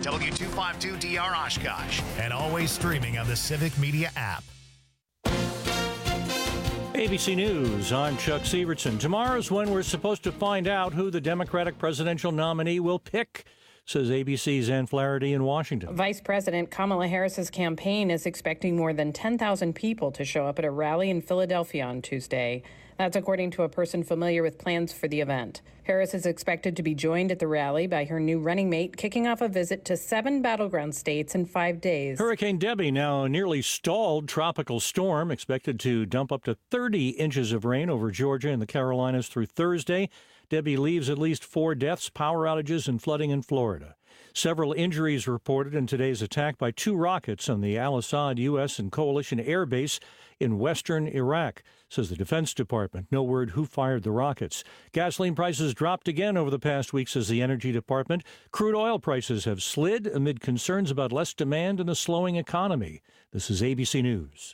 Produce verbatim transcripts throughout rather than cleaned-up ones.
W two fifty-two D R Oshkosh, and always streaming on the Civic Media app. A B C News, I'm Chuck Sievertson. Tomorrow's when we're supposed to find out who the Democratic presidential nominee will pick, says A B C's Ann Flaherty in Washington. Vice President Kamala Harris's campaign is expecting more than ten thousand people to show up at a rally in Philadelphia on Tuesday. That's according to a person familiar with plans for the event. Harris is expected to be joined at the rally by her new running mate, kicking off a visit to seven battleground states in five days. Hurricane Debbie, now a nearly stalled tropical storm, expected to dump up to thirty inches of rain over Georgia and the Carolinas through Thursday. Debbie leaves at least four deaths, power outages, and flooding in Florida. Several injuries reported in today's attack by two rockets on the Al-Assad U S and coalition air base in western Iraq, says the Defense Department. No word who fired the rockets. Gasoline prices dropped again over the past week, says the Energy Department. Crude oil prices have slid amid concerns about less demand and a slowing economy. This is A B C News.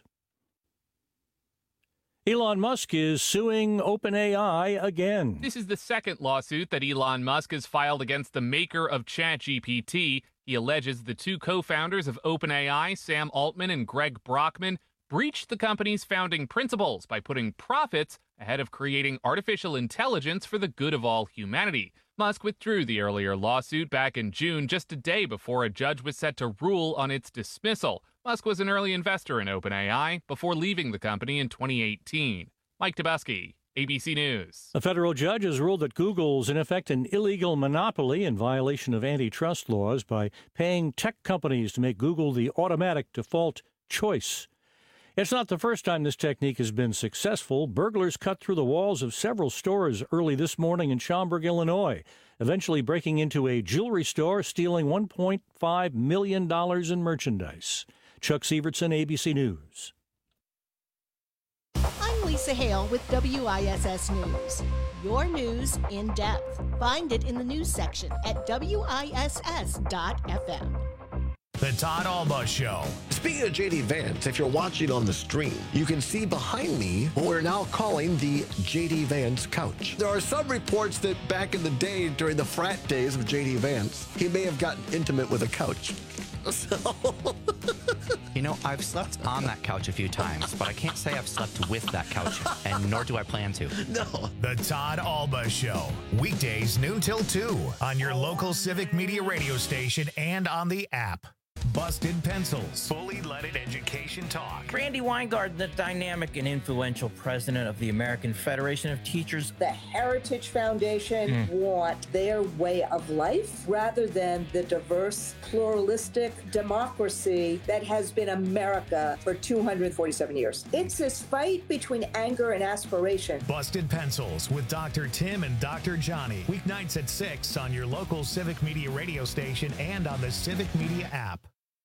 Elon Musk is suing OpenAI again. This is the second lawsuit that Elon Musk has filed against the maker of ChatGPT. He alleges the two co-founders of OpenAI, Sam Altman and Greg Brockman, breached the company's founding principles by putting profits ahead of creating artificial intelligence for the good of all humanity. Musk withdrew the earlier lawsuit back in June, just a day before a judge was set to rule on its dismissal. Musk was an early investor in OpenAI before leaving the company in twenty eighteen. Mike Tobesky, A B C News. A federal judge has ruled that Google's in effect an illegal monopoly in violation of antitrust laws by paying tech companies to make Google the automatic default choice. It's not the first time this technique has been successful. Burglars cut through the walls of several stores early this morning in Schaumburg, Illinois, eventually breaking into a jewelry store, stealing one point five million dollars in merchandise. Chuck Sievertson, A B C News. I'm Lisa Hale with W I S S News. Your news in depth. Find it in the news section at W I S S dot F M. The Todd Alba Show. Speaking of J D Vance, if you're watching on the stream, you can see behind me what we're now calling the J D Vance couch. There are some reports that back in the day, during the frat days of J D Vance, he may have gotten intimate with a couch. So... You know, I've slept on that couch a few times, but I can't say I've slept with that couch, and nor do I plan to. No. The Todd Alba Show. Weekdays noon till two on your local Civic Media radio station and on the app. Busted Pencils. Fully leaded education talk. Randy Weingart, the dynamic and influential president of the American Federation of Teachers. The Heritage Foundation mm. want their way of life rather than the diverse, pluralistic democracy that has been America for two hundred forty-seven years. It's this fight between anger and aspiration. Busted Pencils with Doctor Tim and Doctor Johnny. Weeknights at six on your local Civic Media radio station and on the Civic Media app.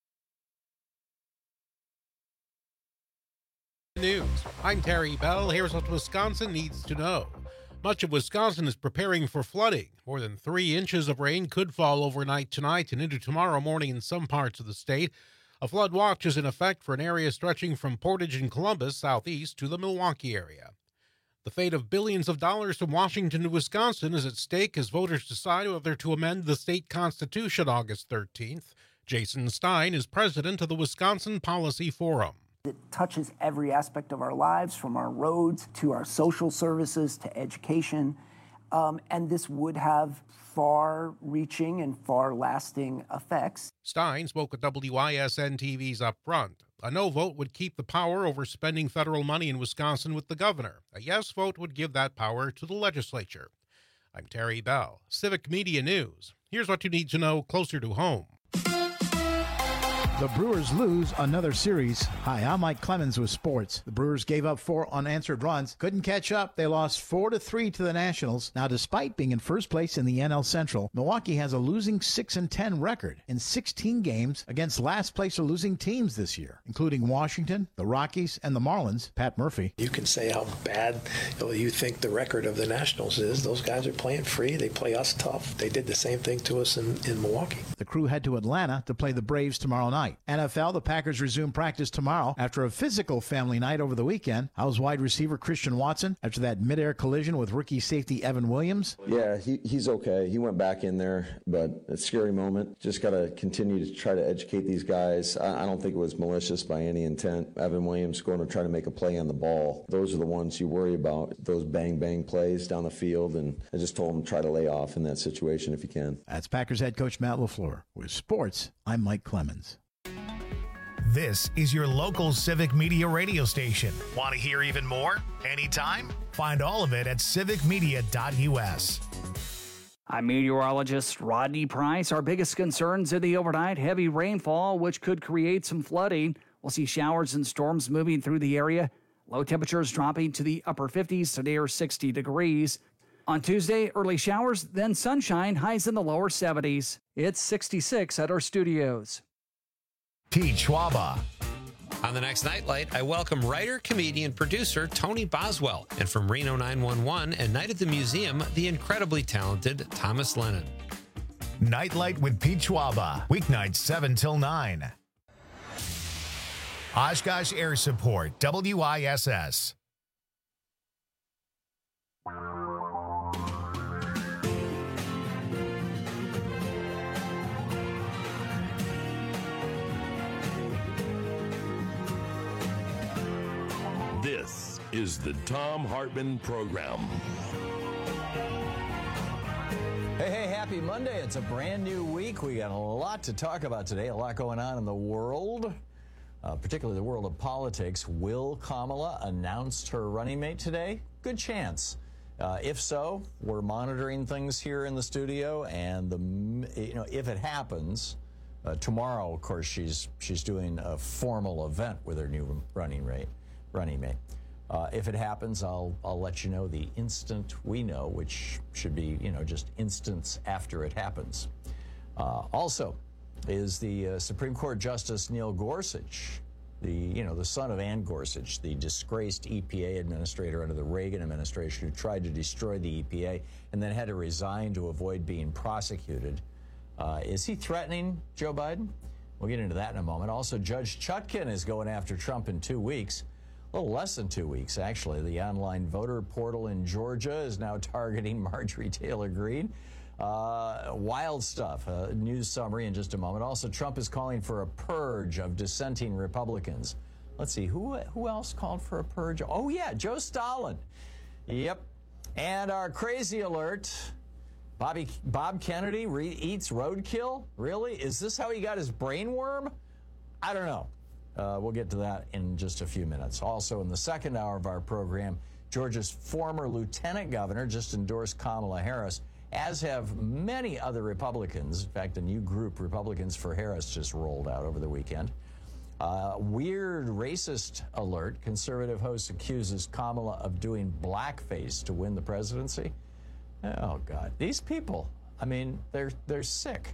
News. I'm Terry Bell. Here's what Wisconsin needs to know. Much of Wisconsin is preparing for flooding. More than three inches of rain could fall overnight tonight and into tomorrow morning in some parts of the state. A flood watch is in effect for an area stretching from Portage and Columbus southeast to the Milwaukee area. The fate of billions of dollars from Washington to Wisconsin is at stake as voters decide whether to amend the state constitution August thirteenth. Jason Stein is president of the Wisconsin Policy Forum. It touches every aspect of our lives, from our roads to our social services to education. Um, and this would have far-reaching and far-lasting effects. Stein spoke at W I S N T V's Up Front. A no vote would keep the power over spending federal money in Wisconsin with the governor. A yes vote would give that power to the legislature. I'm Terry Bell, Civic Media News. Here's what you need to know closer to home. The Brewers lose another series. Hi, I'm Mike Clemens with sports. The Brewers gave up four unanswered runs, couldn't catch up. They lost four to three to the Nationals. Now, despite being in first place in the N L Central, Milwaukee has a losing six and ten record in sixteen games against last place or losing teams this year, including Washington, the Rockies, and the Marlins. Pat Murphy. You can say how bad you think the record of the Nationals is. Those guys are playing free. They play us tough. They did the same thing to us in, in Milwaukee. The Crew head to Atlanta to play the Braves tomorrow night. tonight. N F L, the Packers resume practice tomorrow after a physical family night over the weekend. How's wide receiver Christian Watson after that midair collision with rookie safety Evan Williams? Yeah, he, he's okay. He went back in there, but it's a scary moment. Just got to continue to try to educate these guys. I, I don't think it was malicious by any intent. Evan Williams going to try to make a play on the ball. Those are the ones you worry about, those bang-bang plays down the field, and I just told him to try to lay off in that situation if you can. That's Packers head coach Matt LaFleur. With sports, I'm Mike Clemens. This is your local Civic Media radio station. Want to hear even more? Anytime? Find all of it at civic media dot u s. I'm meteorologist Rodney Price. Our biggest concerns in the overnight, heavy rainfall, which could create some flooding. We'll see showers and storms moving through the area. Low temperatures dropping to the upper fifties to near sixty degrees. On Tuesday, early showers, then sunshine, highs in the lower seventies. It's sixty-six at our studios. Pete Schwaba. On the next Nightlight, I welcome writer, comedian, producer Tony Boswell, and from Reno nine one one and Night at the Museum, the incredibly talented Thomas Lennon. Nightlight with Pete Schwaba, weeknights seven till nine. Oshkosh Air Support, W I S S. This is the Thom Hartmann Program. Hey, hey, happy Monday. It's a brand new week. We got a lot to talk about today, a lot going on in the world, uh, particularly the world of politics. Will Kamala announced her running mate today? Good chance. Uh, if so, we're monitoring things here in the studio, and the you know if it happens, uh, tomorrow, of course, she's she's doing a formal event with her new running mate. Running mate. Uh, if it happens, I'll I'll let you know the instant we know, which should be you know just instance after it happens. Uh, also, is the uh, Supreme Court Justice Neil Gorsuch, the you know the son of Ann Gorsuch, the disgraced E P A administrator under the Reagan administration who tried to destroy the E P A and then had to resign to avoid being prosecuted. Uh, is he threatening Joe Biden? We'll get into that in a moment. Also, Judge Chutkan is going after Trump in two weeks. A little less than two weeks, actually. The online voter portal in Georgia is now targeting Marjorie Taylor Greene. Uh, wild stuff. A news summary in just a moment. Also, Trump is calling for a purge of dissenting Republicans. Let's see, who who else called for a purge? Oh, yeah, Joe Stalin. Yep. And our crazy alert, Bobby Bob Kennedy re- eats roadkill? Really? Is this how he got his brain worm? I don't know. Uh, we'll get to that in just a few minutes. Also, in the second hour of our program, Georgia's former lieutenant governor just endorsed Kamala Harris, as have many other Republicans. In fact, a new group, Republicans for Harris, just rolled out over the weekend. Uh, weird racist alert. Conservative host accuses Kamala of doing blackface to win the presidency. Oh, God. These people, I mean, they're they're sick.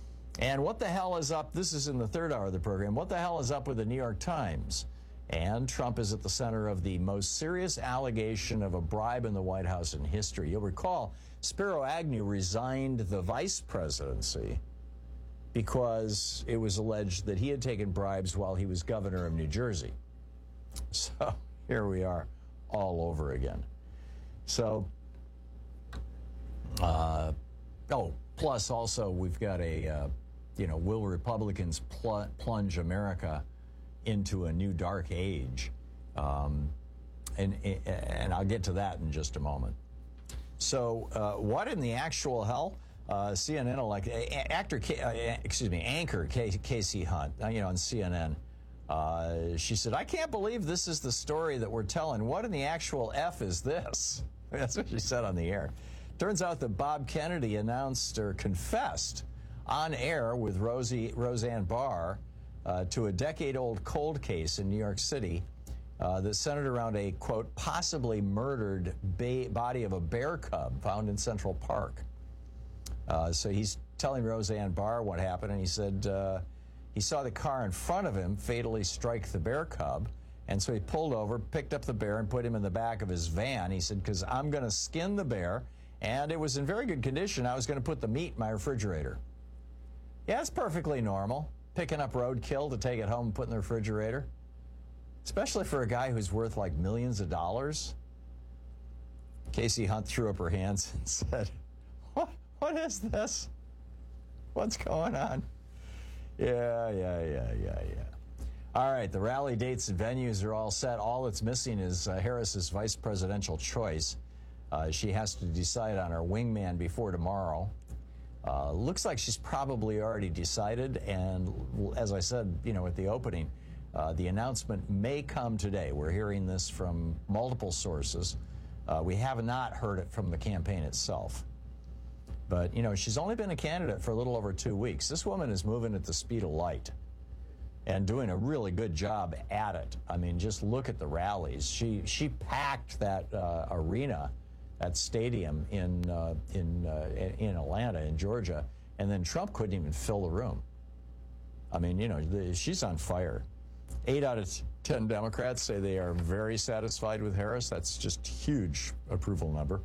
And what the hell is up? This is in the third hour of the program. What the hell is up with the New York Times? And Trump is at the center of the most serious allegation of a bribe in the White House in history. You'll recall Spiro Agnew resigned the vice presidency because it was alleged that he had taken bribes while he was governor of New Jersey. So here we are all over again. So, uh, oh, plus also we've got a... Uh, You know, will Republicans pl- plunge America into a new dark age? Um, and, and I'll get to that in just a moment. So uh, what in the actual hell? Uh, C N N, like actor, K, uh, excuse me, anchor K, Casey Hunt, uh, you know, on C N N. Uh, she said, "I can't believe this is the story that we're telling. What in the actual F is this?" That's what she said on the air. Turns out that Bob Kennedy announced or confessed on air with Rosie, Roseanne Barr uh, to a decade-old cold case in New York City uh, that centered around a, quote, possibly murdered ba- body of a bear cub found in Central Park. Uh, so he's telling Roseanne Barr what happened, and he said uh, he saw the car in front of him fatally strike the bear cub, and so he pulled over, picked up the bear, and put him in the back of his van. He said, because I'm going to skin the bear, and it was in very good condition. I was going to put the meat in my refrigerator. Yeah, it's perfectly normal. picking up roadkill to take it home and put in the refrigerator? Especially for a guy who's worth like millions of dollars. Casey Hunt threw up her hands and said, what, what is this? What's going on? Yeah, yeah, yeah, yeah, yeah. All right, the rally dates and venues are all set. All that's missing is uh, Harris's vice presidential choice. Uh, she has to decide on her wingman before tomorrow. Uh, looks like she's probably already decided, and as I said, you know, at the opening, uh, the announcement may come today. We're hearing this from multiple sources. Uh, we have not heard it from the campaign itself. But, you know, she's only been a candidate for a little over two weeks. This woman is moving at the speed of light and doing a really good job at it. I mean, just look at the rallies. She she packed that uh, arena, that stadium in uh, in uh, in Atlanta, in Georgia, and then Trump couldn't even fill the room. I mean, you know, the, she's on fire. Eight out of ten Democrats say they are very satisfied with Harris. That's just huge approval number.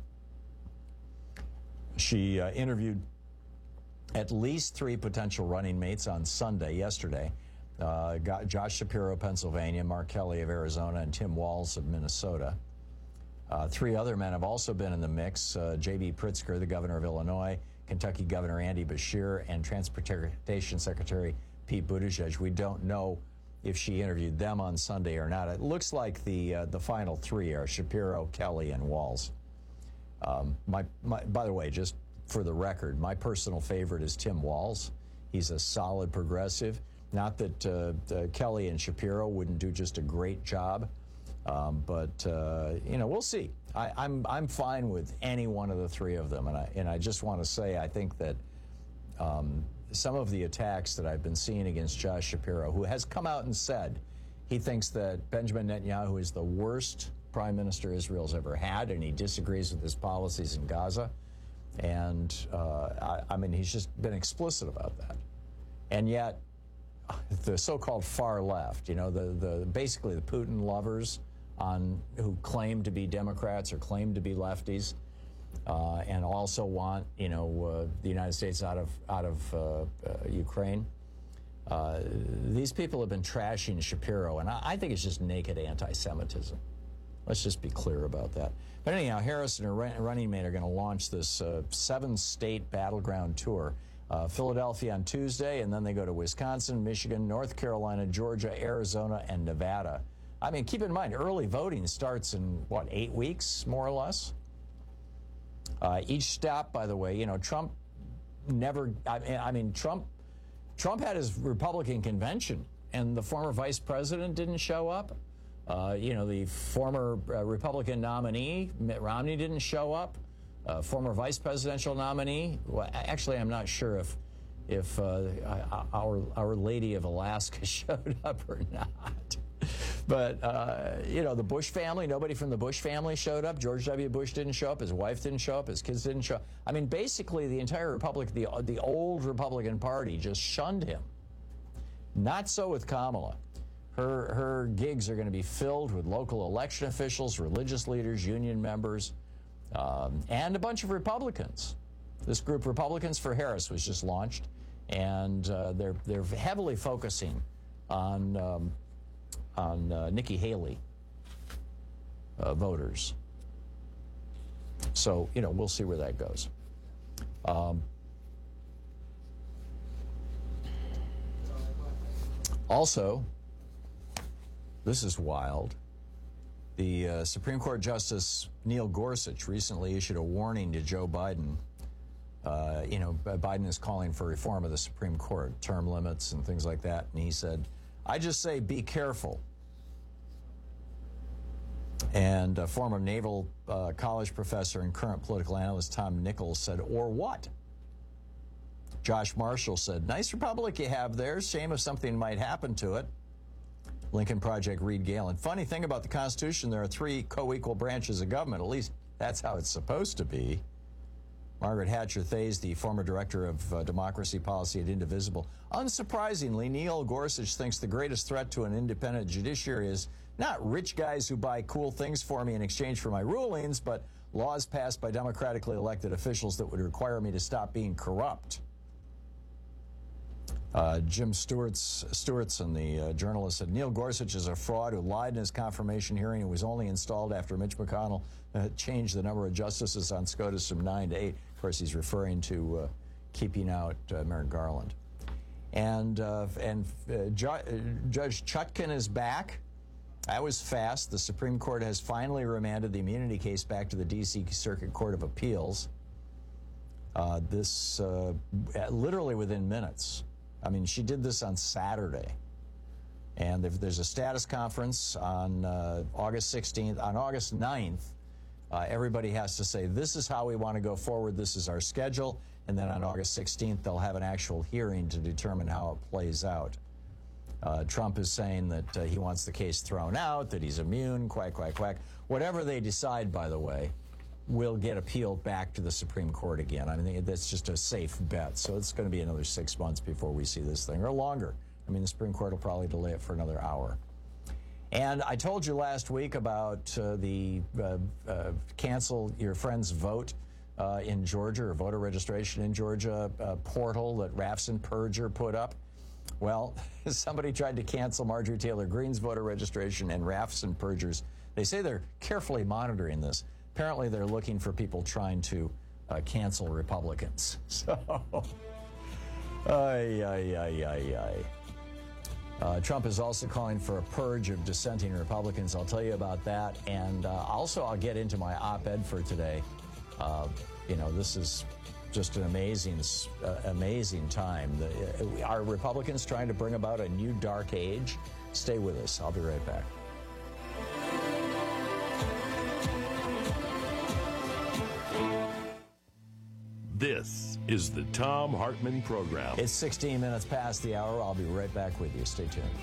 She uh, interviewed at least three potential running mates on Sunday, yesterday. Uh, got Josh Shapiro, Pennsylvania, Mark Kelly of Arizona, and Tim Walz of Minnesota. Uh, three other men have also been in the mix. Uh, J B Pritzker, the governor of Illinois, Kentucky Governor Andy Beshear, and Transportation Secretary Pete Buttigieg. We don't know if she interviewed them on Sunday or not. It looks like the uh, the final three are Shapiro, Kelly, and Walz. Um, my, my, by the way, just for the record, my personal favorite is Tim Walz. He's a solid progressive. Not that uh, uh, Kelly and Shapiro wouldn't do just a great job, um, but uh, you know, we'll see. I, I'm I'm fine with any one of the three of them, and I and I just want to say I think that um, some of the attacks that I've been seeing against Josh Shapiro, who has come out and said he thinks that Benjamin Netanyahu is the worst prime minister Israel's ever had, and he disagrees with his policies in Gaza, and uh, I, I mean he's just been explicit about that, and yet the so-called far left, you know, the, the basically the Putin lovers on who claim to be Democrats or claim to be lefties, uh, and also want, you know, uh, the United States out of out of uh, uh, Ukraine. Uh, these people have been trashing Shapiro, and I, I think it's just naked anti-Semitism. Let's just be clear about that. But anyhow, Harris and her running mate are going to launch this uh, seven-state battleground tour. Uh, Philadelphia on Tuesday, and then they go to Wisconsin, Michigan, North Carolina, Georgia, Arizona, and Nevada. I mean, keep in mind, early voting starts in, what, eight weeks, more or less? Uh, each stop, by the way, you know, Trump never, I mean, I mean, Trump, Trump had his Republican convention, and the former vice president didn't show up. Uh, you know, the former uh, Republican nominee, Mitt Romney, didn't show up. Uh, former vice presidential nominee. Well, actually, I'm not sure if if uh, our our Lady of Alaska showed up or not. But uh, you know, the Bush family. Nobody from the Bush family showed up. George W. Bush didn't show up. His wife didn't show up. His kids didn't show up. I mean, basically, the entire Republic, the the old Republican Party, just shunned him. Not so with Kamala. Her her gigs are going to be filled with local election officials, religious leaders, union members. Um, and a bunch of Republicans. This group, Republicans for Harris, was just launched, and uh, they're they're heavily focusing on um, on uh, Nikki Haley uh, voters. So you know, we'll see where that goes. Um, also, this is wild. The uh, Supreme Court Justice Neil Gorsuch recently issued a warning to Joe Biden. Uh, you know, Biden is calling for reform of the Supreme Court, term limits and things like that. And he said, I just say be careful. And a former Naval uh, College professor and current political analyst Tom Nichols said, or what? Josh Marshall said, nice republic you have there. Shame if something might happen to it. Lincoln Project Reed Galen. Funny thing about the Constitution, there are three co-equal branches of government. At least that's how it's supposed to be. Margaret Hatcher Thays, the former director of uh, democracy policy at Indivisible. Unsurprisingly, Neil Gorsuch thinks the greatest threat to an independent judiciary is not rich guys who buy cool things for me in exchange for my rulings, but laws passed by democratically elected officials that would require me to stop being corrupt. Uh, Jim Stewart's, Stewartson, the uh, journalist, said Neil Gorsuch is a fraud who lied in his confirmation hearing and was only installed after Mitch McConnell uh, changed the number of justices on SCOTUS from nine to eight. Of course, he's referring to uh, keeping out uh, Merrick Garland. And, uh, and uh, Ju- uh, Judge Chutkan is back. That was fast. The Supreme Court has finally remanded the immunity case back to the D C Circuit Court of Appeals. Uh, this uh, literally within minutes. I mean, she did this on Saturday. And there's a status conference on uh, August sixteenth. On August ninth, uh, everybody has to say, this is how we want to go forward. This is our schedule. And then on August sixteenth, they'll have an actual hearing to determine how it plays out. Uh, Trump is saying that uh, he wants the case thrown out, that he's immune, quack, quack, quack. Whatever they decide, by the way, will get appealed back to the Supreme Court again. I mean, that's just a safe bet. So it's going to be another six months before we see this thing, or longer. I mean, the Supreme Court will probably delay it for another hour. And I told you last week about uh, the uh, uh, cancel your friend's vote uh, in Georgia, or voter registration in Georgia uh, portal that Raffensperger put up. Well, somebody tried to cancel Marjorie Taylor Greene's voter registration and Raffensperger's. They say they're carefully monitoring this. Apparently, they're looking for people trying to uh, cancel Republicans. So, ay, ay, ay, ay, ay. Uh, Trump is also calling for a purge of dissenting Republicans. I'll tell you about that. And uh, also, I'll get into my op-ed for today. Uh, you know, this is just an amazing, uh, amazing time. The, uh, are Republicans trying to bring about a new dark age? Stay with us. I'll be right back. This is the Thom Hartmann Program. It's sixteen minutes past the hour. I'll be right back with you. Stay tuned.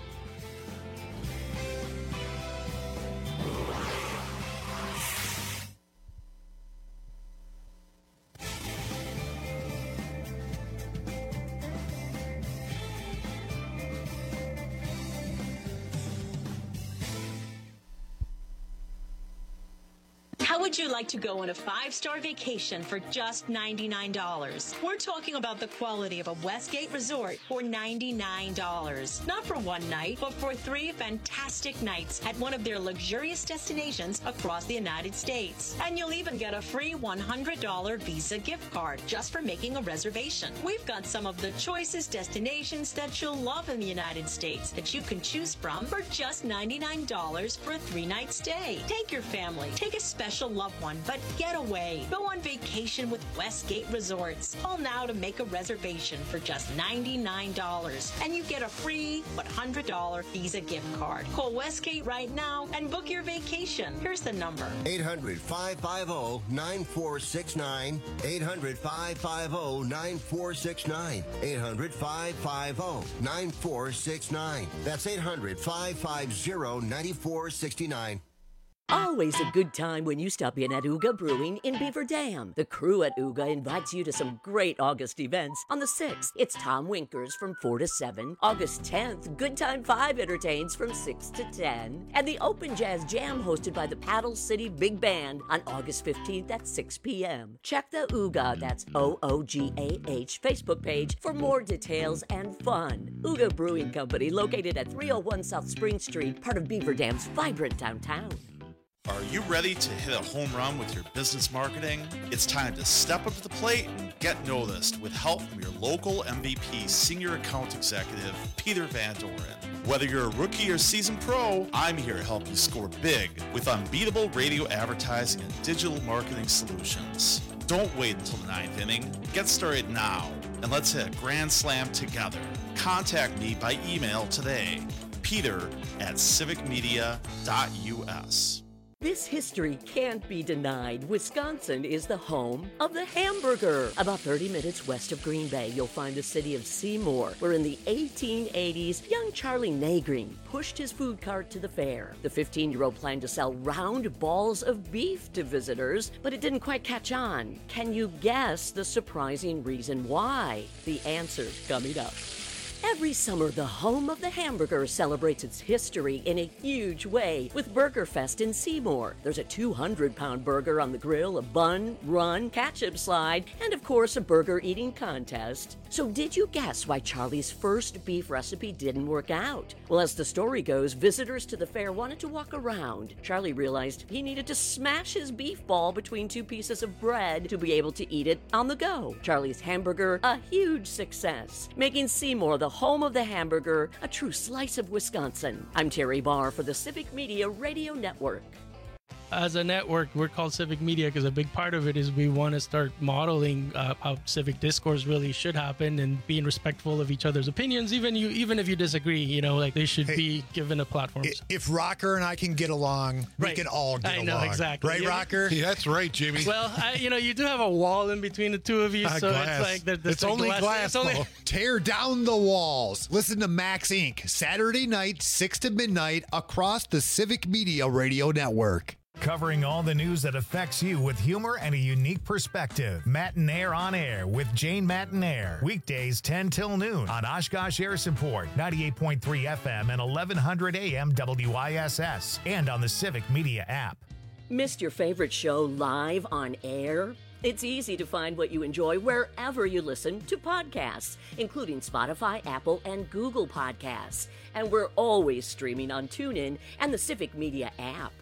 How would you like to go on a five-star vacation for just ninety-nine dollars? We're talking about the quality of a Westgate resort for ninety-nine dollars. Not for one night, but for three fantastic nights at one of their luxurious destinations across the United States. And you'll even get a free one hundred dollars Visa gift card just for making a reservation. We've got some of the choicest destinations that you'll love in the United States that you can choose from for just ninety-nine dollars for a three-night stay. Take your family, take a special loved one, but get away. Go on vacation with Westgate Resorts. Call now to make a reservation for just ninety-nine dollars, and you get a free one hundred dollars Visa gift card. Call Westgate right now and book your vacation. Here's the number. eight hundred, five five zero, nine four six nine. eight hundred, five five zero, nine four six nine. eight hundred, five five zero, nine four six nine. That's eight hundred, five five zero, nine four six nine. Always a good time when you stop in at Uga Brewing in Beaver Dam. The crew at Uga invites you to some great August events. On the sixth, it's Tom Winkers from four to seven. August tenth, Good Time five entertains from six to ten. And the Open Jazz Jam hosted by the Paddle City Big Band on August fifteenth at six p.m. Check the Uga, that's O O G A H, Facebook page for more details and fun. Uga Brewing Company, located at three oh one South Spring Street, part of Beaver Dam's vibrant downtown. Are you ready to hit a home run with your business marketing? It's time to step up to the plate and get noticed with help from your local M V P Senior Account Executive, Peter Van Doren. Whether you're a rookie or seasoned pro, I'm here to help you score big with unbeatable radio advertising and digital marketing solutions. Don't wait until the ninth inning. Get started now, and let's hit a grand slam together. Contact me by email today, peter at civic media dot U S. This history can't be denied. Wisconsin is the home of the hamburger. About thirty minutes west of Green Bay, you'll find the city of Seymour, where in the eighteen eighties, young Charlie Nagreen pushed his food cart to the fair. The fifteen-year-old planned to sell round balls of beef to visitors, but it didn't quite catch on. Can you guess the surprising reason why? The answer coming up. Every summer, the home of the hamburger celebrates its history in a huge way with Burger Fest in Seymour. There's a two hundred pound burger on the grill, a bun, run, ketchup slide, and of course, a burger eating contest. So did you guess why Charlie's first beef recipe didn't work out? Well, as the story goes, visitors to the fair wanted to walk around. Charlie realized he needed to smash his beef ball between two pieces of bread to be able to eat it on the go. Charlie's hamburger, a huge success, making Seymour the home of the hamburger, a true slice of Wisconsin. I'm Terry Barr for the Civic Media Radio Network. As a network, we're called Civic Media because a big part of it is we want to start modeling uh, how civic discourse really should happen and being respectful of each other's opinions, even you, even if you disagree. You know, like they should hey, be given a platform. If Rocker and I can get along, right. we can all get I along. know, exactly. Right, yeah. Rocker? Yeah, that's right, Jimmy. Well, I, you know, you do have a wall in between the two of you, uh, so glass. it's like the, the it's only glass. glass it's only... Tear down the walls. Listen to Max Incorporated. Saturday night, six to midnight, across the Civic Media Radio Network. Covering all the news that affects you with humor and a unique perspective. Matinaire on Air with Jane Matinaire. Weekdays ten till noon on Oshkosh Air Support, ninety-eight point three F M and eleven hundred A M W I S S, and on the Civic Media app. Missed your favorite show live on air? It's easy to find what you enjoy wherever you listen to podcasts, including Spotify, Apple, and Google Podcasts. And we're always streaming on TuneIn and the Civic Media app.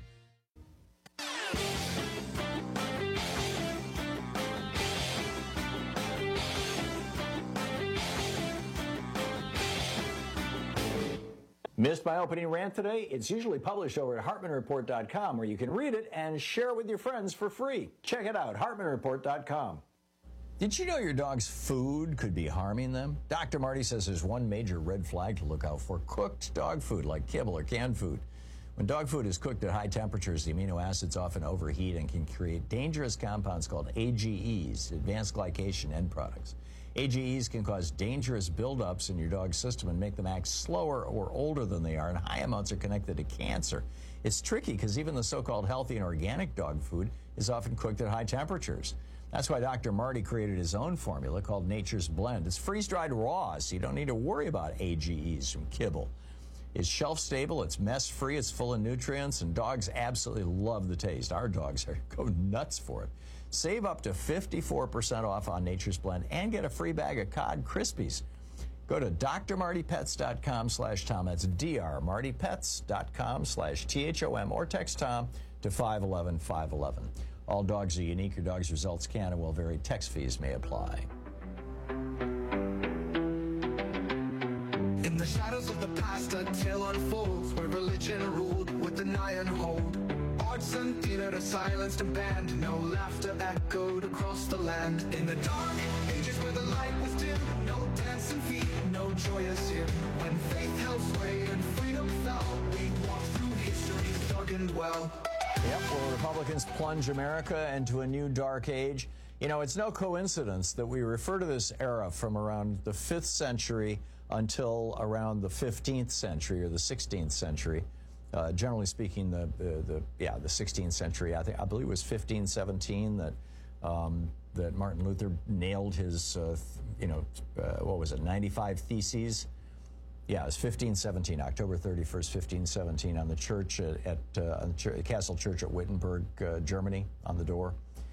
Missed my opening rant today? It's usually published over at Hartman Report dot com, where you can read it and share it with your friends for free. Check it out, Hartman Report dot com. Did you know your dog's food could be harming them? Doctor Marty says there's one major red flag to look out for: cooked dog food like kibble or canned food. When dog food is cooked at high temperatures, the amino acids often overheat and can create dangerous compounds called A G Es, advanced glycation end products. A G Es can cause dangerous buildups in your dog's system and make them act slower or older than they are, and high amounts are connected to cancer. It's tricky because even the so-called healthy and organic dog food is often cooked at high temperatures. That's why Doctor Marty created his own formula called Nature's Blend. It's freeze-dried raw, so you don't need to worry about A G Es from kibble. It's shelf-stable, it's mess-free, it's full of nutrients, and dogs absolutely love the taste. Our dogs are go nuts for it. Save up to fifty-four percent off on Nature's Blend and get a free bag of Cod Krispies. Go to D R Marty Pets dot com slash Tom. That's D R Marty Pets dot com slash T H O M, or text Tom to five one one, five one one. All dogs are unique. Your dog's results can and will vary. Text fees may apply. In the shadows of the past, a tale unfolds where religion ruled with an iron hold. Arts and theater to silence the band, no laughter echoed across the land. In the dark ages where the light was dim, no dancing feet, no joyous hymn. When faith held sway and freedom fell, we walked through history's darkened well. Yep, well, Republicans plunge America into a new dark age. You know, it's no coincidence that we refer to this era from around the fifth century until around the fifteenth century or the sixteenth century. Uh, generally speaking, the, the the yeah the sixteenth century. I think I believe it was fifteen seventeen that um, that Martin Luther nailed his uh, th- you know uh, what was it ninety-five theses. Yeah, it was fifteen seventeen, October thirty-first, fifteen seventeen, on the church at, at uh, on the ch- Castle Church at Wittenberg, uh, Germany, on the door.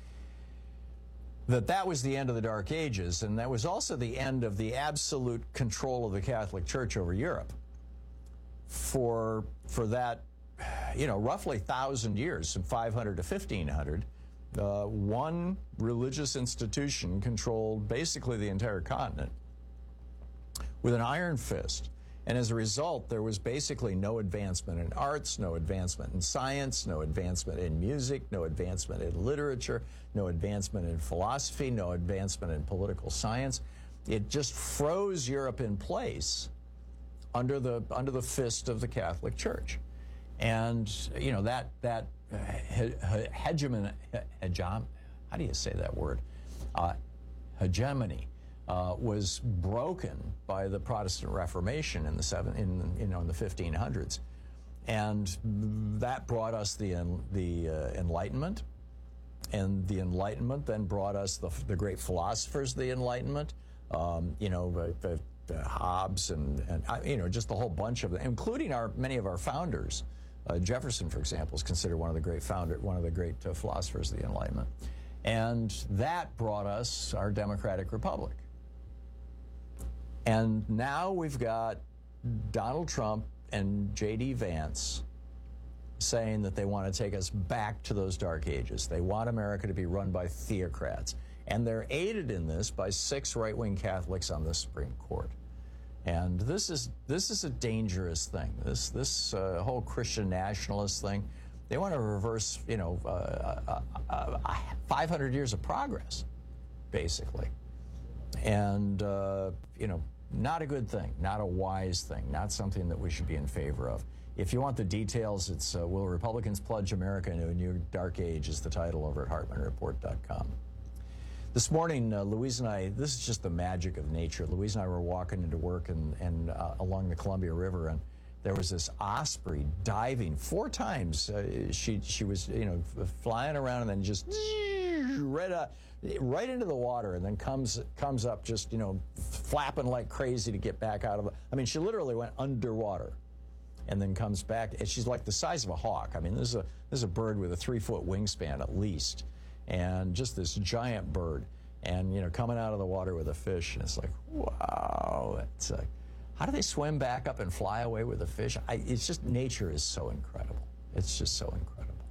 That that was the end of the Dark Ages, and that was also the end of the absolute control of the Catholic Church over Europe. For for that, you know, roughly one thousand years, from five hundred to fifteen hundred, uh, one religious institution controlled basically the entire continent with an iron fist. And as a result, there was basically no advancement in arts, no advancement in science, no advancement in music, no advancement in literature, no advancement in philosophy, no advancement in political science. It just froze Europe in place under the under the fist of the Catholic Church. And, you know, that that uh, he, he, hegemon, hegem, how do you say that word? Uh, hegemony. Uh, was broken by the Protestant Reformation in the seven, in you know in the fifteen hundreds, and that brought us the the uh, Enlightenment, and the Enlightenment then brought us the the great philosophers of the Enlightenment. Um, you know, uh, uh, Hobbes and, and uh, you know, just a whole bunch of them, including our many of our founders. Uh, Jefferson, for example, is considered one of the great founder, one of the great uh, philosophers of the Enlightenment. And that brought us our democratic republic. And now we've got Donald Trump and J D Vance saying that they want to take us back to those dark ages. They want America to be run by theocrats. And they're aided in this by six right-wing Catholics on the Supreme Court. And this is this is a dangerous thing. This this uh, whole Christian nationalist thing, they want to reverse, you know, uh, uh, uh, uh, five hundred years of progress, basically. And, uh, you know, not a good thing, not a wise thing, not something that we should be in favor of. If you want the details, it's uh, Will Republicans Plunge America into a New Dark Age is the title over at Hartman Report dot com. This morning, uh, Louise and I, this is just the magic of nature. Louise and I were walking into work and, and uh, along the Columbia River, and there was this osprey diving four times. Uh, she she was, you know, flying around and then just right up, right into the water, and then comes comes up just, you know, flapping like crazy to get back out of the. I mean, she literally went underwater, and then comes back. And she's like the size of a hawk. I mean, this is a this is a bird with a three foot wingspan at least. And just this giant bird, and, you know, coming out of the water with a fish, and it's like, wow. It's like, how do they swim back up and fly away with a fish? I, it's just, nature is so incredible. It's just so incredible.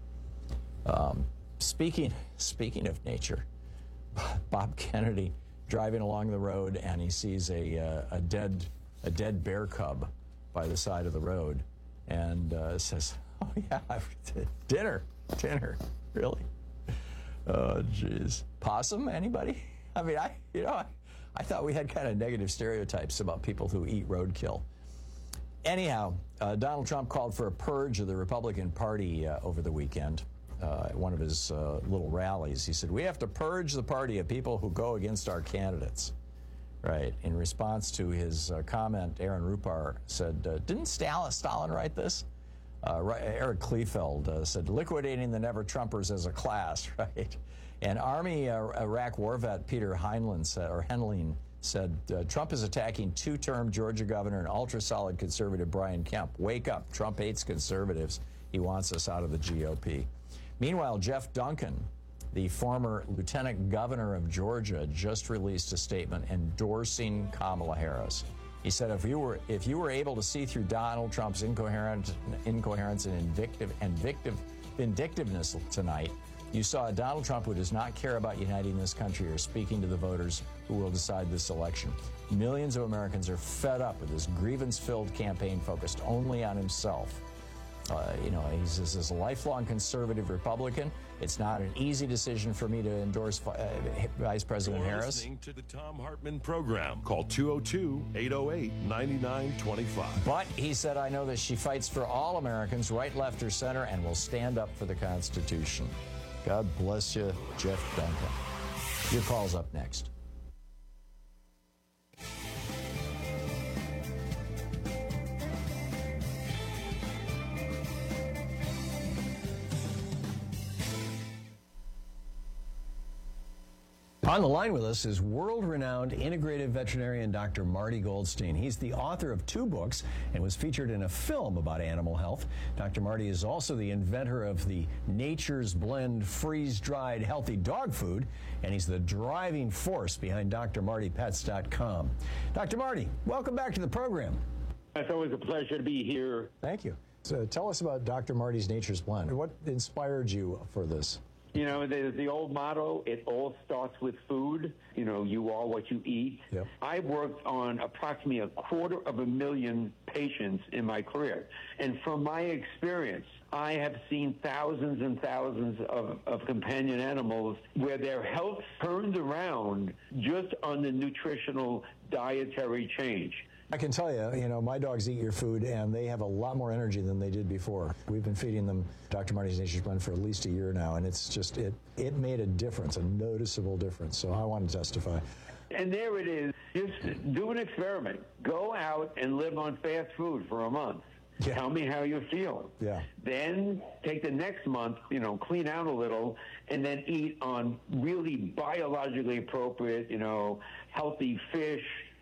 Um, speaking speaking of nature, Bob Kennedy driving along the road, and he sees a uh, a dead a dead bear cub by the side of the road, and uh, says, "Oh yeah, dinner, dinner, really." Oh, jeez. Possum, anybody? I mean, I, you know, I, I thought we had kind of negative stereotypes about people who eat roadkill. Anyhow, uh, Donald Trump called for a purge of the Republican Party uh, over the weekend uh, at one of his uh, little rallies. He said, we have to purge the party of people who go against our candidates. Right. In response to his uh, comment, Aaron Rupar said, uh, didn't Stalin, Stalin write this? Uh, Eric Kleefeld uh, said, liquidating the never-Trumpers as a class, right? And Army uh, Iraq war vet Peter Heinlein said, or Henlein said, uh, Trump is attacking two-term Georgia governor and ultra-solid conservative Brian Kemp. Wake up. Trump hates conservatives. He wants us out of the G O P. Meanwhile, Jeff Duncan, the former lieutenant governor of Georgia, just released a statement endorsing Kamala Harris. He said, if you were if you were able to see through Donald Trump's incoherent, incoherence and invictive, invictive, vindictiveness tonight, you saw a Donald Trump who does not care about uniting this country or speaking to the voters who will decide this election. Millions of Americans are fed up with this grievance-filled campaign focused only on himself. Uh, you know, he's this is a lifelong conservative Republican. It's not an easy decision for me to endorse uh, Vice President You're Harris. Listening to the Tom Hartman program. Call two oh two, eight oh eight, nine nine two five. But he said, I know that she fights for all Americans, right, left, or center, and will stand up for the Constitution. God bless you, Jeff Duncan. Your call's up next. On the line with us is world-renowned integrative veterinarian Doctor Marty Goldstein. He's the author of two books and was featured in a film about animal health. Doctor Marty is also the inventor of the Nature's Blend freeze-dried healthy dog food, and he's the driving force behind D R Marty Pets dot com. Doctor Marty, welcome back to the program. It's always a pleasure to be here. Thank you. So tell us about Doctor Marty's Nature's Blend. What inspired you for this? You know, there's the old motto, it all starts with food. You know, you are what you eat. Yep. I've worked on approximately a quarter of a million patients in my career. And from my experience, I have seen thousands and thousands of, of companion animals where their health turned around just on the nutritional dietary change. I can tell you, you know, my dogs eat your food, and they have a lot more energy than they did before. We've been feeding them Doctor Marty's Nature's Blend for at least a year now, and it's just, it, it made a difference, a noticeable difference. So I want to testify. And there it is. Just do an experiment. Go out and live on fast food for a month. Yeah. Tell me how you feel. Yeah. Then take the next month, you know, clean out a little, and then eat on really biologically appropriate, you know, healthy fish,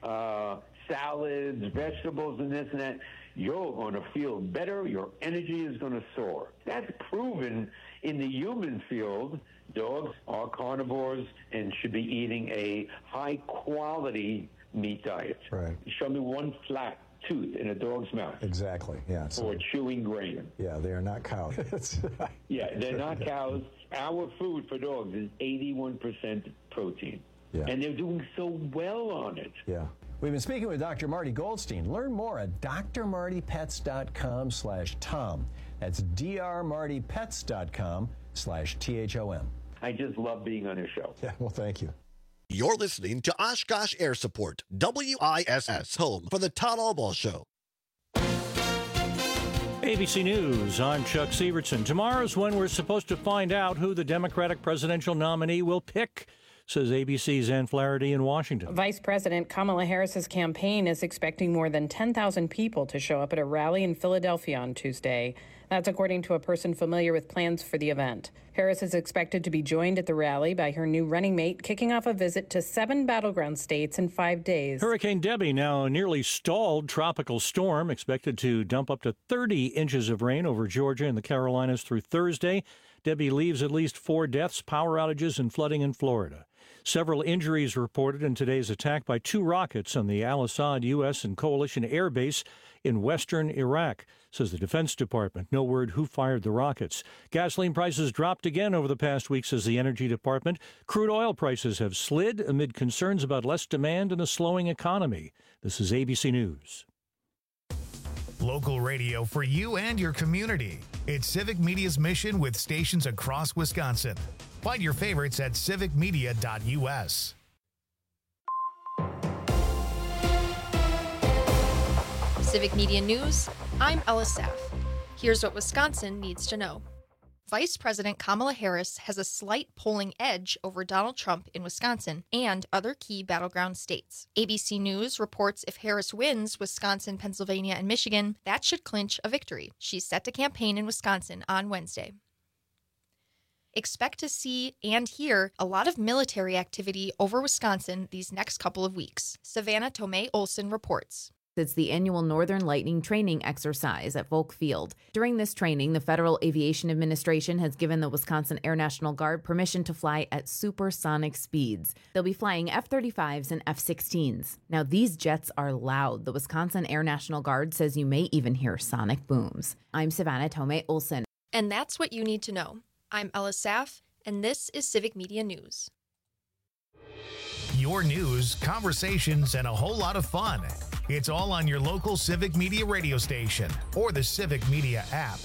uh, salads, vegetables, and this and that, you're going to feel better. Your energy is going to soar. That's proven in the human field. Dogs are carnivores and should be eating a high-quality meat diet. Right. Show me one flat tooth in a dog's mouth. Exactly, yeah. So, or chewing grain. Yeah, they are not cows. Yeah, they're not cows. Our food for dogs is eighty-one percent protein. Yeah. And they're doing so well on it. Yeah. We've been speaking with Doctor Marty Goldstein. Learn more at d r marty pets dot com slash tom. That's d r marty pets dot com slash T H O M. I just love being on your show. Yeah, well, thank you. You're listening to Oshkosh Air Support, W I S S, home for the Todd Albaugh Show. A B C News, I'm Chuck Severson. Tomorrow's when we're supposed to find out who the Democratic presidential nominee will pick, says A B C's Ann Flaherty in Washington. Vice President Kamala Harris's campaign is expecting more than ten thousand people to show up at a rally in Philadelphia on Tuesday. That's according to a person familiar with plans for the event. Harris is expected to be joined at the rally by her new running mate, kicking off a visit to seven battleground states in five days. Hurricane Debbie, now a nearly stalled tropical storm, expected to dump up to thirty inches of rain over Georgia and the Carolinas through Thursday. Debbie leaves at least four deaths, power outages, and flooding in Florida. Several injuries reported in today's attack by two rockets on the Al-Assad U S and coalition air base in western Iraq, says the Defense Department. No word who fired the rockets. Gasoline prices dropped again over the past week, says the Energy Department. Crude oil prices have slid amid concerns about less demand and a slowing economy. This is A B C News. Local radio for you and your community. It's Civic Media's mission with stations across Wisconsin. Find your favorites at civic media dot U S. Civic Media News, I'm Ella Saff. Here's what Wisconsin needs to know. Vice President Kamala Harris has a slight polling edge over Donald Trump in Wisconsin and other key battleground states. A B C News reports if Harris wins Wisconsin, Pennsylvania, and Michigan, that should clinch a victory. She's set to campaign in Wisconsin on Wednesday. Expect to see and hear a lot of military activity over Wisconsin these next couple of weeks. Savannah Tomei Olson reports. It's the annual Northern Lightning training exercise at Volk Field. During this training, the Federal Aviation Administration has given the Wisconsin Air National Guard permission to fly at supersonic speeds. They'll be flying F thirty-fives and F sixteens. Now, these jets are loud. The Wisconsin Air National Guard says you may even hear sonic booms. I'm Savannah Tomei Olson. And that's what you need to know. I'm Ella Saff, and this is Civic Media News. Your news, conversations, and a whole lot of fun. It's all on your local Civic Media radio station or the Civic Media app.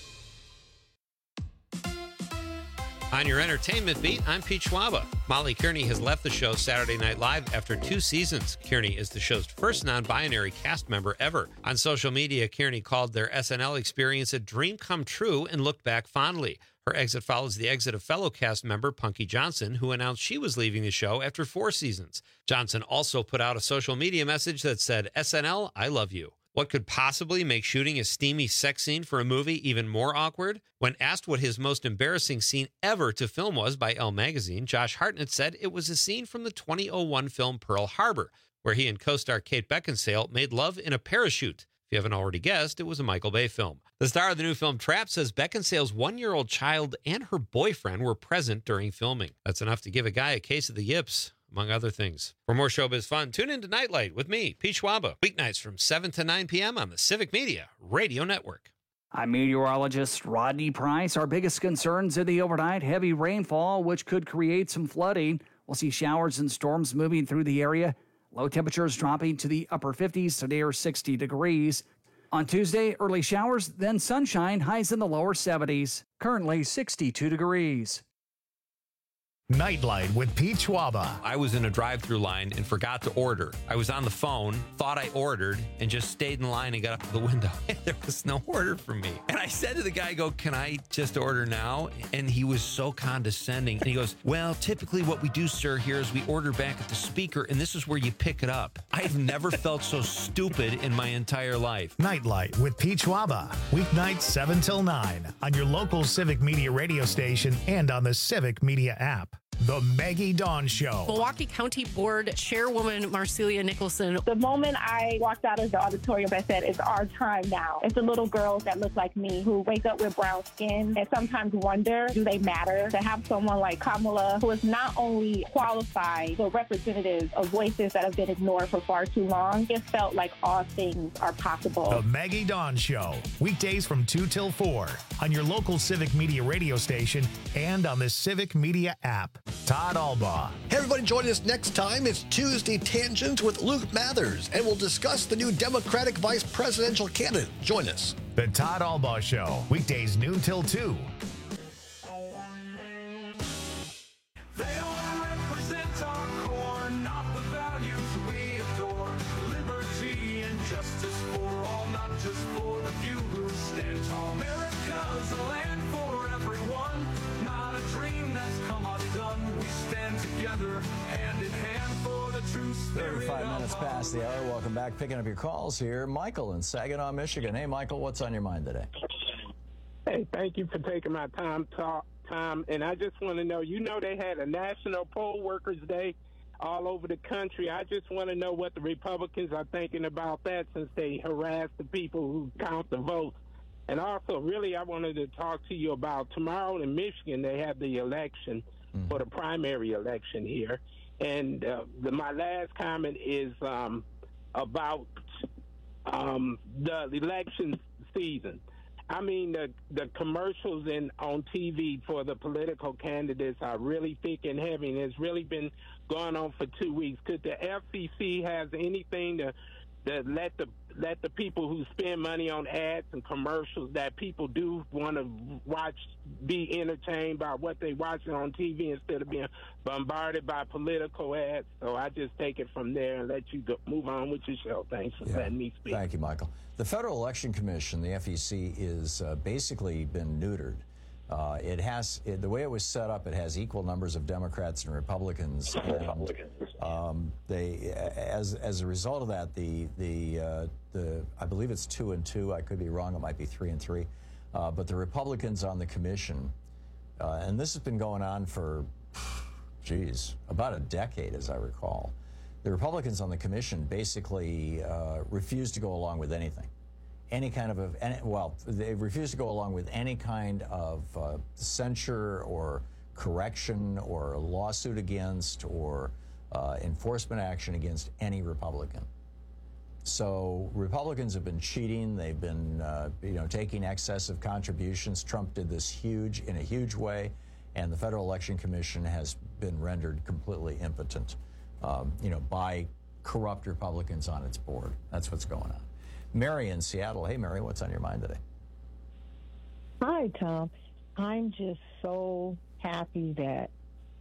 On your entertainment beat, I'm Pete Schwaba. Molly Kearney has left the show Saturday Night Live after two seasons. Kearney is the show's first non-binary cast member ever. On social media, Kearney called their S N L experience a dream come true and looked back fondly. Her exit follows the exit of fellow cast member Punky Johnson, who announced she was leaving the show after four seasons. Johnson also put out a social media message that said, S N L, I love you. What could possibly make shooting a steamy sex scene for a movie even more awkward? When asked what his most embarrassing scene ever to film was by Elle Magazine, Josh Hartnett said it was a scene from the twenty oh one film Pearl Harbor, where he and co-star Kate Beckinsale made love in a parachute. If you haven't already guessed, it was a Michael Bay film. The star of the new film Trapped says Beckinsale's one-year-old child and her boyfriend were present during filming. That's enough to give a guy a case of the yips, among other things. For more showbiz fun, tune in to Nightlight with me, Pete Schwaba, weeknights from seven to nine p.m. on the Civic Media Radio Network. I'm meteorologist Rodney Price. Our biggest concerns in the overnight, heavy rainfall, which could create some flooding. We'll see showers and storms moving through the area. Low temperatures dropping to the upper fifties to near sixty degrees. On Tuesday, early showers, then sunshine, highs in the lower seventies. Currently sixty-two degrees. Nightlight with Pete Schwaba. I was in a drive-through line and forgot to order. I was on the phone, thought I ordered, and just stayed in line and got up to the window. There was no order for me. And I said to the guy, I go, can I just order now? And he was so condescending. And he goes, well, typically what we do, sir, here is we order back at the speaker, and this is where you pick it up. I've never felt so stupid in my entire life. Nightlight with Pete Schwaba. Weeknights seven till nine on your local Civic Media radio station and on the Civic Media app. The Maggie Dawn Show. Milwaukee County Board Chairwoman Marcelia Nicholson. The moment I walked out of the auditorium, I said, it's our time now. It's the little girls that look like me who wake up with brown skin and sometimes wonder, do they matter? To have someone like Kamala, who is not only qualified, but representative of voices that have been ignored for far too long, it felt like all things are possible. The Maggie Dawn Show. Weekdays from two till four on your local Civic Media radio station and on the Civic Media app. Todd Albaugh. Hey, everybody, join us next time. It's Tuesday Tangent with Luke Mathers, and we'll discuss the new Democratic vice presidential candidate. Join us. The Todd Albaugh Show. Weekdays noon till two. They all represent our core, not the values we adore. Liberty and justice for all, not just for the few who stand tall. America's a land for everyone, not a dream that's come undone. We stand together, hand in hand for the true spirit. thirty-five minutes past the hour. Welcome back. Picking up your calls here. Michael in Saginaw, Michigan. Hey, Michael, what's on your mind today? Hey, thank you for taking my time, talk, Tom. And I just want to know, you know they had a National Poll Workers Day all over the country. I just want to know what the Republicans are thinking about that, since they harass the people who count the votes. And also, really, I wanted to talk to you about tomorrow in Michigan, they have the election mm-hmm. for the primary election here. And uh, the, my last comment is um, about um, the election season. I mean, the, the commercials in on T V for the political candidates are really thick and heavy, and it's really been going on for two weeks. Could the F C C have anything to, to let the let the people who spend money on ads and commercials that people do want to watch be entertained by what they watching on T V instead of being bombarded by political ads? So I just take it from there and let you go, move on with your show. Thanks for Yeah. letting me speak. Thank you, Michael. The Federal Election Commission, the F E C, is uh, basically been neutered. Uh, it has it, the way it was set up. It has equal numbers of Democrats and Republicans. And, um, they, as as a result of that, the the uh, the I believe it's two and two. I could be wrong. It might be three and three. Uh, but the Republicans on the commission, uh, and this has been going on for, geez, about a decade, as I recall. The Republicans on the commission basically uh, refused to go along with anything. Any kind of, a, any, well, they refused to go along with any kind of uh, censure or correction or lawsuit against or uh, enforcement action against any Republican. So Republicans have been cheating. They've been, uh, you know, taking excessive contributions. Trump did this huge, in a huge way, and the Federal Election Commission has been rendered completely impotent, um, you know, by corrupt Republicans on its board. That's what's going on. Mary in Seattle. Hey, Mary, what's on your mind today? Hi, Tom. I'm just so happy that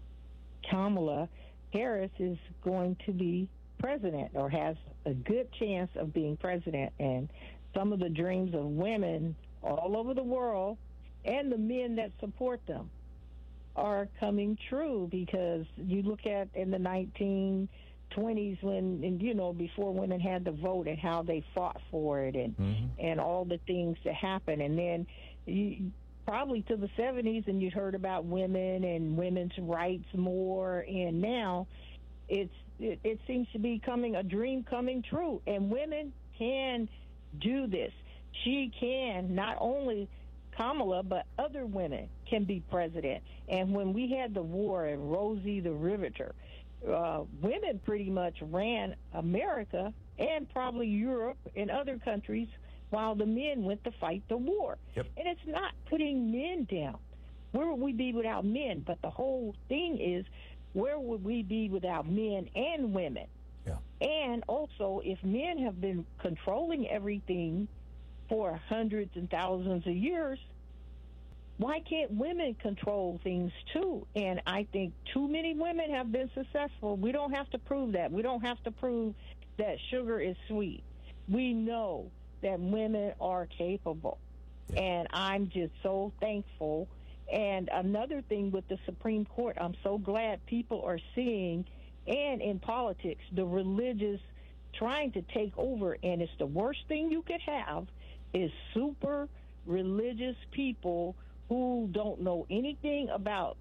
Kamala Harris is going to be president, or has a good chance of being president. And some of the dreams of women all over the world and the men that support them are coming true, because you look at in the nineteen twenties when, and, you know, before women had the vote, and how they fought for it, and mm-hmm. and all the things that happened. And then you, probably to the seventies, and you heard about women and women's rights more, and now it's it, it seems to be coming a dream coming true. And women can do this. She can, not only Kamala, but other women can be president. And when we had the war and Rosie the Riveter, uh, women pretty much ran America and probably Europe and other countries, while the men went to fight the war. Yep. And it's not putting men down. Where would we be without men? But the whole thing is, where would we be without men and women? Yeah. And also, if men have been controlling everything for hundreds and thousands of years, why can't women control things too? And I think too many women have been successful. We don't have to prove that. We don't have to prove that sugar is sweet. We know that women are capable. Yeah. And I'm just so thankful. And another thing with the Supreme Court, I'm so glad people are seeing, and in politics, the religious trying to take over. And it's the worst thing you could have is super religious people who don't know anything about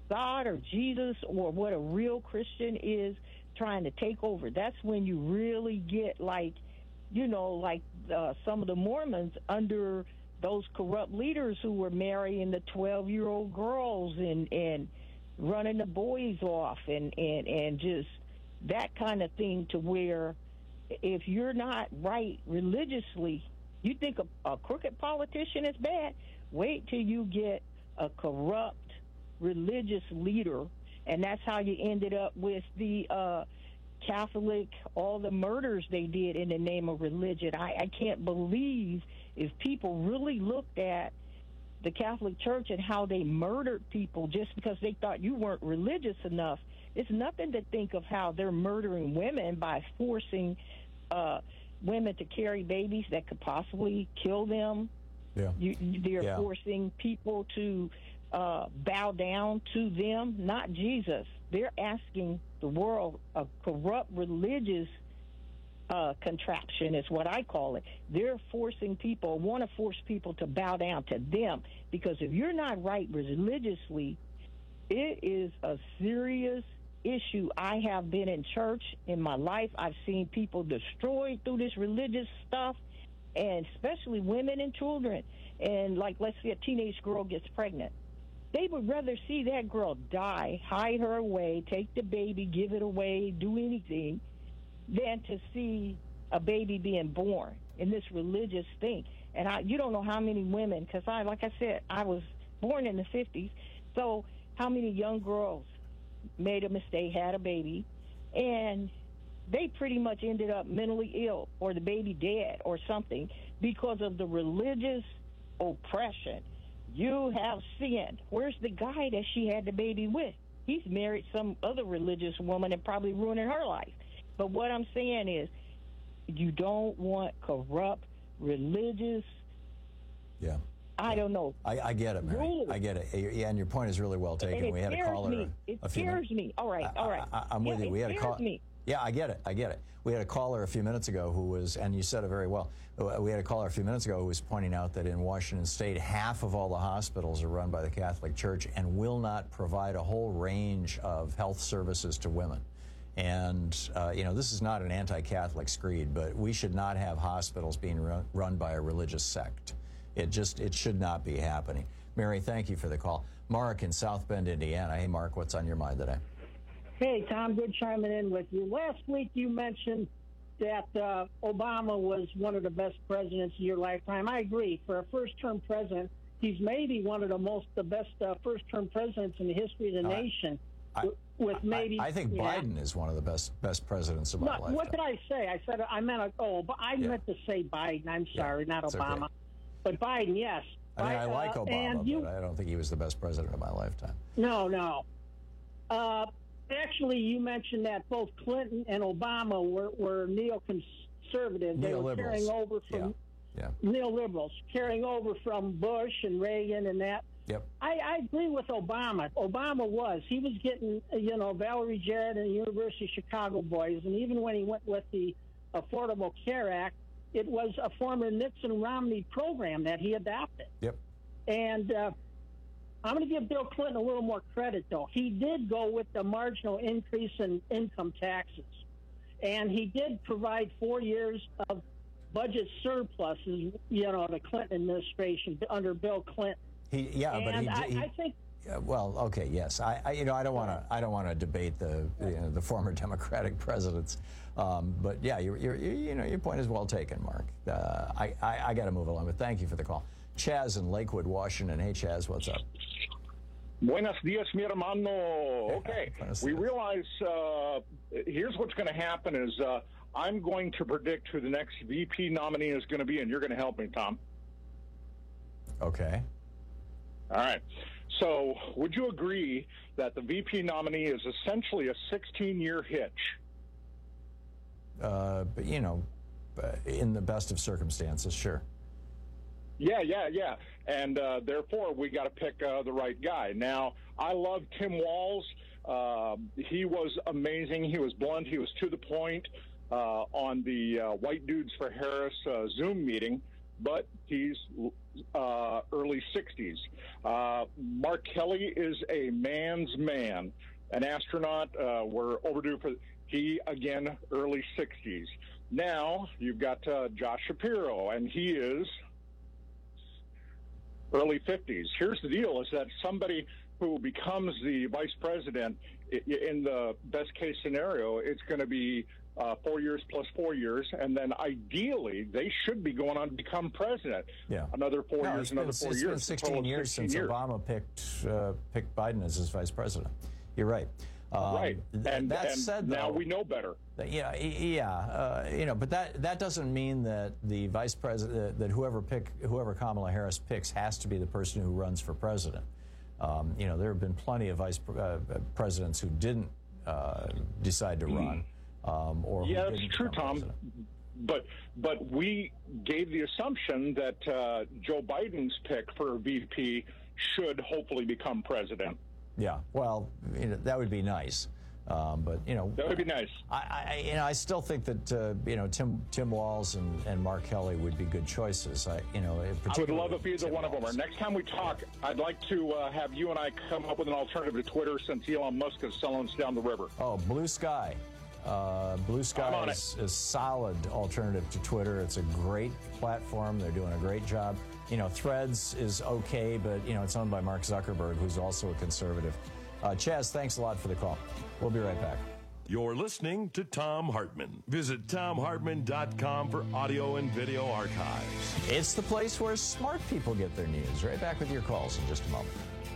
God or Jesus or what a real Christian is trying to take over. That's when you really get like, you know, like uh, some of the Mormons under those corrupt leaders who were marrying the twelve-year-old girls and, and running the boys off and, and, and just that kind of thing, to where if you're not right religiously, you think a, a crooked politician is bad? Wait till you get a corrupt religious leader, and that's how you ended up with the uh, Catholic, all the murders they did in the name of religion. I, I can't believe if people really looked at the Catholic Church and how they murdered people just because they thought you weren't religious enough. It's nothing to think of how they're murdering women by forcing uh, women to carry babies that could possibly kill them. Yeah. You, they're Yeah. forcing people to uh, bow down to them, not Jesus. They're asking the world, a corrupt religious uh, contraption is what I call it. They're forcing people, want to force people to bow down to them, because if you're not right religiously, it is a serious issue. I have been in church in my life. I've seen people destroyed through this religious stuff, and especially women and children. And like, let's say a teenage girl gets pregnant. They would rather see that girl die, hide her away, take the baby, give it away, do anything, than to see a baby being born in this religious thing. And I, you don't know how many women, because I, like I said, I was born in the fifties, so how many young girls made a mistake, had a baby, and they pretty much ended up mentally ill or the baby dead or something because of the religious oppression. You have sinned. Where's the guy that she had the baby with? He's married some other religious woman and probably ruining her life. But what I'm saying is, you don't want corrupt religious. Yeah. I don't know. I, I get it, Mary. Rule. I get it. Yeah, and your point is really well taken. And it we had a scares caller. me. It a few scares minutes. me. All right, all right. I, I, I'm with yeah, you. We it had a scares call. me. Yeah, I get it. I get it. We had a caller a few minutes ago who was, and you said it very well. We had a caller a few minutes ago who was pointing out that in Washington State, half of all the hospitals are run by the Catholic Church and will not provide a whole range of health services to women. And, uh, you know, this is not an anti-Catholic screed, but we should not have hospitals being run, run by a religious sect. It just, it should not be happening. Mary, thank you for the call. Mark in South Bend, Indiana. Hey, Mark, what's on your mind today? Hey, Tom, good chiming in with you. Last week you mentioned that uh, Obama was one of the best presidents of your lifetime. I agree. For a first-term president, he's maybe one of the most, the best uh, first-term presidents in the history of the Uh, nation. I, with maybe, I, I think yeah. Biden is one of the best best presidents of my No, lifetime. what did I say? I said I meant a, oh, but I Yeah. meant to say Biden. I'm sorry, not it's Obama, okay. but Biden. Yes. I mean, I Bi- like uh, Obama, and you, but I don't think he was the best president of my lifetime. No, no. Uh, actually, you mentioned that both Clinton and Obama were, were neoconservative. They were Neoliberals. carrying over from Yeah. neoliberals, carrying over from Bush and Reagan and that. Yep. I, I agree with Obama. Obama was. He was getting, you know, Valerie Jarrett and the University of Chicago boys. And even when he went with the Affordable Care Act, it was a former Nixon-Romney program that he adopted. Yep. And uh, I'm going to give Bill Clinton a little more credit, though. He did go with the marginal increase in income taxes. And he did provide four years of budget surpluses, you know, the Clinton administration under Bill Clinton. He, yeah, but And he, I, he I think yeah, well, okay, yes. I, I you know, I don't want to, I don't want to debate the, you know, the former Democratic presidents, um, but yeah, you're, you're, you know, your point is well taken, Mark. Uh, I, I, I got to move along, but thank you for the call. Chaz in Lakewood, Washington. Hey, Chaz, what's up? Buenos dias, mi hermano. Okay, we realize uh, here's what's going to happen is uh, I'm going to predict who the next V P nominee is going to be, and you're going to help me, Tom. Okay. All right. So would you agree that the V P nominee is essentially a sixteen-year hitch? Uh, but, you know, uh, in the best of circumstances, sure. Yeah, yeah, yeah. And uh, therefore, we got to pick uh, the right guy. Now, I love Tim Walz. Uh, he was amazing. He was blunt. He was to the point uh, on the uh, White Dudes for Harris uh, Zoom meeting. but he's uh, early sixties. Uh, Mark Kelly is a man's man, an astronaut. Uh, we're overdue for he again, early sixties. Now you've got uh, Josh Shapiro, and he is early fifties. Here's the deal: is that somebody who becomes the vice president, in the best case scenario, it's going to be uh, four years plus four years, and then ideally they should be going on to become president. Yeah, another four no, years, another been, four it's years. It's been sixteen years sixteen since years. Obama picked uh, picked Biden as his vice president. You're right. Um, right, and, that and said, now though, we know better. That, yeah, yeah, uh, you know, but that that doesn't mean that the vice president, that whoever pick whoever Kamala Harris picks has to be the person who runs for president. Um, you know, there have been plenty of vice uh, presidents who didn't uh, decide to run, um, or yeah, who that's didn't true, Tom. president. But but we gave the assumption that uh, Joe Biden's pick for V P should hopefully become president. Yeah, well, you know, that would be nice, um, but you know, that would be nice. I, I you know, I still think that uh, you know Tim Tim Walz and, and Mark Kelly would be good choices. I you know, I would love if either one of them are. Next time we talk, I'd like to uh, have you and I come up with an alternative to Twitter, since Elon Musk is selling us down the river. Oh, Blue Sky. Uh, Blue Sky is a solid alternative to Twitter. It's a great platform. They're doing a great job. You know, Threads is okay, but, you know, it's owned by Mark Zuckerberg, who's also a conservative. Uh, Chaz, thanks a lot for the call. We'll be right back. You're listening to Thom Hartmann. Visit Thom Hartmann dot com for audio and video archives. It's the place where smart people get their news. Right back with your calls in just a moment.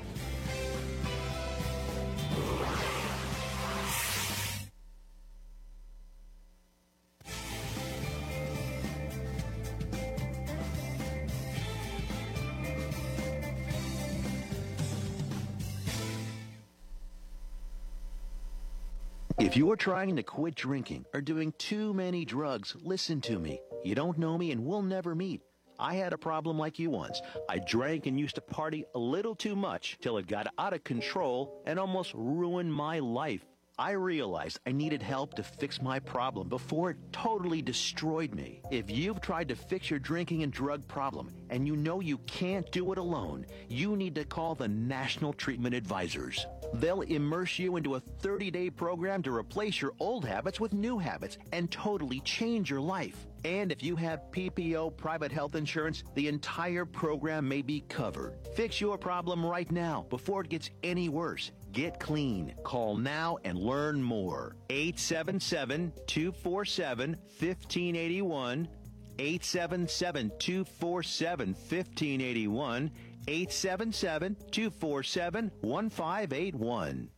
If you're trying to quit drinking or doing too many drugs, listen to me. You don't know me and we'll never meet. I had a problem like you once. I drank and used to party a little too much till it got out of control and almost ruined my life. I realized I needed help to fix my problem before it totally destroyed me. If you've tried to fix your drinking and drug problem and you know you can't do it alone, you need to call the National Treatment Advisors. They'll immerse you into a thirty-day program to replace your old habits with new habits and totally change your life. And if you have P P O private health insurance, the entire program may be covered. Fix your problem right now before it gets any worse. Get clean. Call now and learn more. eight seven seven, two four seven, one five eight one. eight seven seven, two four seven, one five eight one. eight seven seven, two four seven, one five eight one.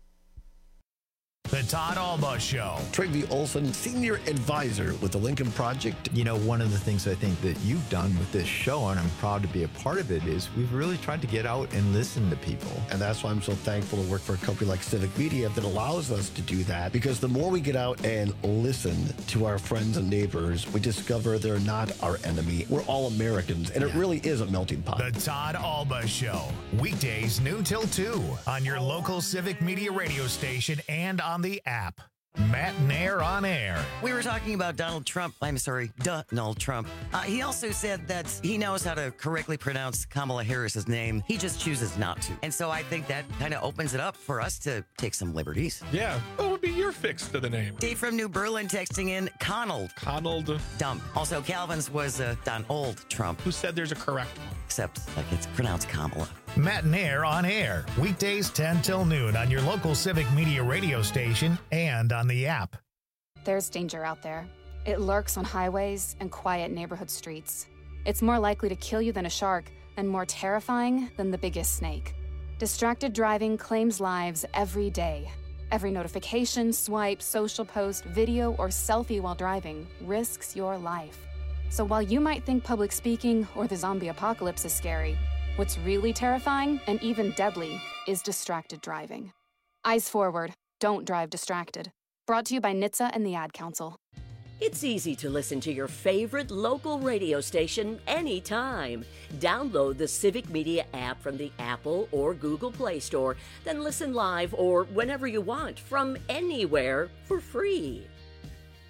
The Todd Alba Show. Trygve Olson, Senior Advisor with the Lincoln Project. You know, one of the things I think that you've done with this show, and I'm proud to be a part of it, is we've really tried to get out and listen to people. And that's why I'm so thankful to work for a company like Civic Media that allows us to do that. Because the more we get out and listen to our friends and neighbors, we discover they're not our enemy. We're all Americans, and yeah. It really is a melting pot. The Todd Alba Show. Weekdays noon till two on your local Civic Media radio station and on the app. Matt Nair on air. We were talking about Donald Trump. I'm sorry, Donald Trump. Uh, he also said that he knows how to correctly pronounce Kamala Harris's name. He just chooses not to. And so I think that kind of opens it up for us to take some liberties. Yeah. What would be your fix to the name? Dave from New Berlin texting in Conald. Conald. Dump. Also, Calvin's was uh, Donald Trump. Who said there's a correct one? Except like it's pronounced Kamala. Matt Nair on air. Weekdays ten till noon on your local Civic Media radio station and on the app. There's danger out there. It lurks on highways and quiet neighborhood streets. It's more likely to kill you than a shark and more terrifying than the biggest snake. Distracted driving claims lives every day. Every notification, swipe, social post, video, or selfie while driving risks your life. So while you might think public speaking or the zombie apocalypse is scary, what's really terrifying and even deadly is distracted driving. Eyes forward. Don't drive distracted. Brought to you by N H T S A and the Ad Council. It's easy to listen to your favorite local radio station anytime. Download the Civic Media app from the Apple or Google Play Store, then listen live or whenever you want from anywhere for free.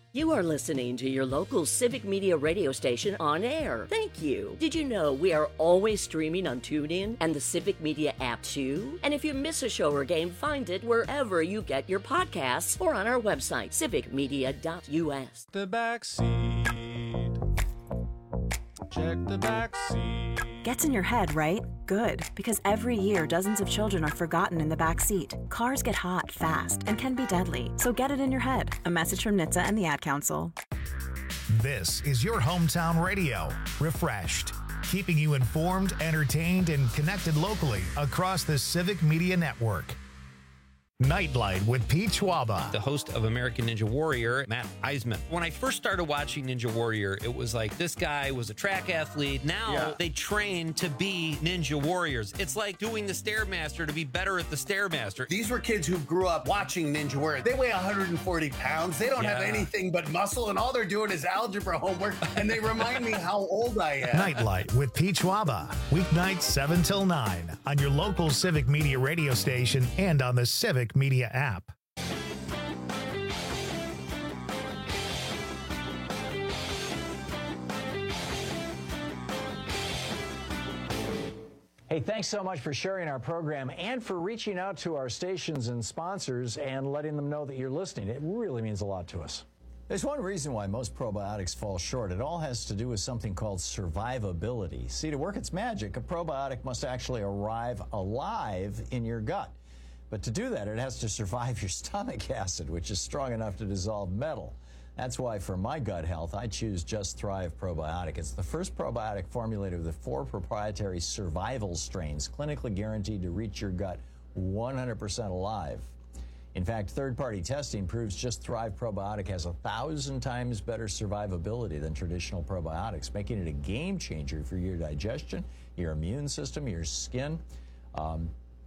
You are listening to your local Civic Media radio station on air. Thank you. Did you know we are always streaming on TuneIn and the Civic Media app too? And if you miss a show or game, find it wherever you get your podcasts or on our website, civic media dot U S. The back seat. Check the back seat. Gets in your head, right? Good, because every year dozens of children are forgotten in the back seat. Cars get hot fast and can be deadly, so get it in your head. A message from N H T S A and the Ad Council. This is your hometown radio, Refreshed, keeping you informed, entertained, and connected locally across the Civic Media Network. Nightlight with Pete Schwaba. The host of American Ninja Warrior, Matt Eisman. When I first started watching Ninja Warrior, it was like this guy was a track athlete. Now yeah. they train to be Ninja Warriors. It's like doing the Stairmaster to be better at the Stairmaster. These were kids who grew up watching Ninja Warrior. They weigh one hundred forty pounds. They don't yeah. have anything but muscle, and all they're doing is algebra homework, and they remind me how old I am. Nightlight with Pete Schwaba. Weeknights seven till nine on your local Civic Media radio station and on the Civic Media app. Hey, thanks so much for sharing our program and for reaching out to our stations and sponsors and letting them know that you're listening. It really means a lot to us. There's one reason why most probiotics fall short. It all has to do with something called survivability. See, to work its magic, a probiotic must actually arrive alive in your gut. But to do that, it has to survive your stomach acid, which is strong enough to dissolve metal. That's why for my gut health, I choose Just Thrive Probiotic. It's the first probiotic formulated with four proprietary survival strains, clinically guaranteed to reach your gut one hundred percent alive. In fact, third-party testing proves Just Thrive Probiotic has a thousand times better survivability than traditional probiotics, making it a game changer for your digestion, your immune system, your skin, um,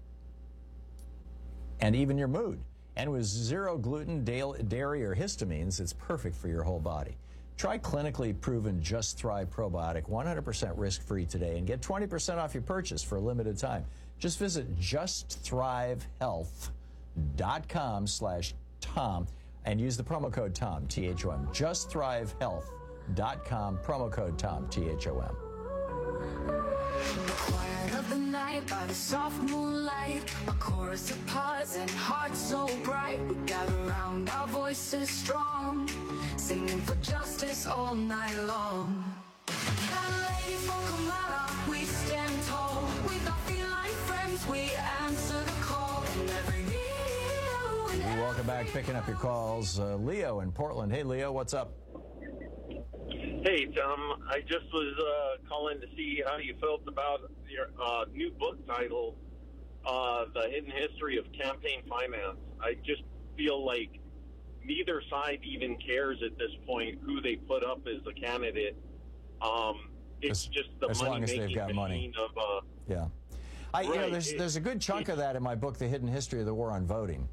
and even your mood. And with zero gluten, dairy, or histamines, it's perfect for your whole body. Try clinically proven Just Thrive Probiotic, one hundred percent risk-free today, and get twenty percent off your purchase for a limited time. Just visit justthrivehealth.com slash Tom and use the promo code Tom, T H O M. justthrivehealth.com, promo code Tom, T H O M. Quiet of the night by the soft moonlight, a chorus of pods and hearts so bright. We gather around, our voices strong, singing for justice all night long. Lady from Kamala, we stand tall. With our feline friends, we answer the call. And every Leo and every welcome back, picking up your calls. Uh, Leo in Portland. Hey, Leo, what's up? Hey, Tom. I just was uh, calling to see how you felt about your uh, new book title, uh, The Hidden History of Campaign Finance. I just feel like neither side even cares at this point who they put up as the candidate. Um, it's as, just the as money long as making they've got machine money. of. Uh, yeah, I, right. you know, there's there's a good chunk of that in my book, The Hidden History of the War on Voting.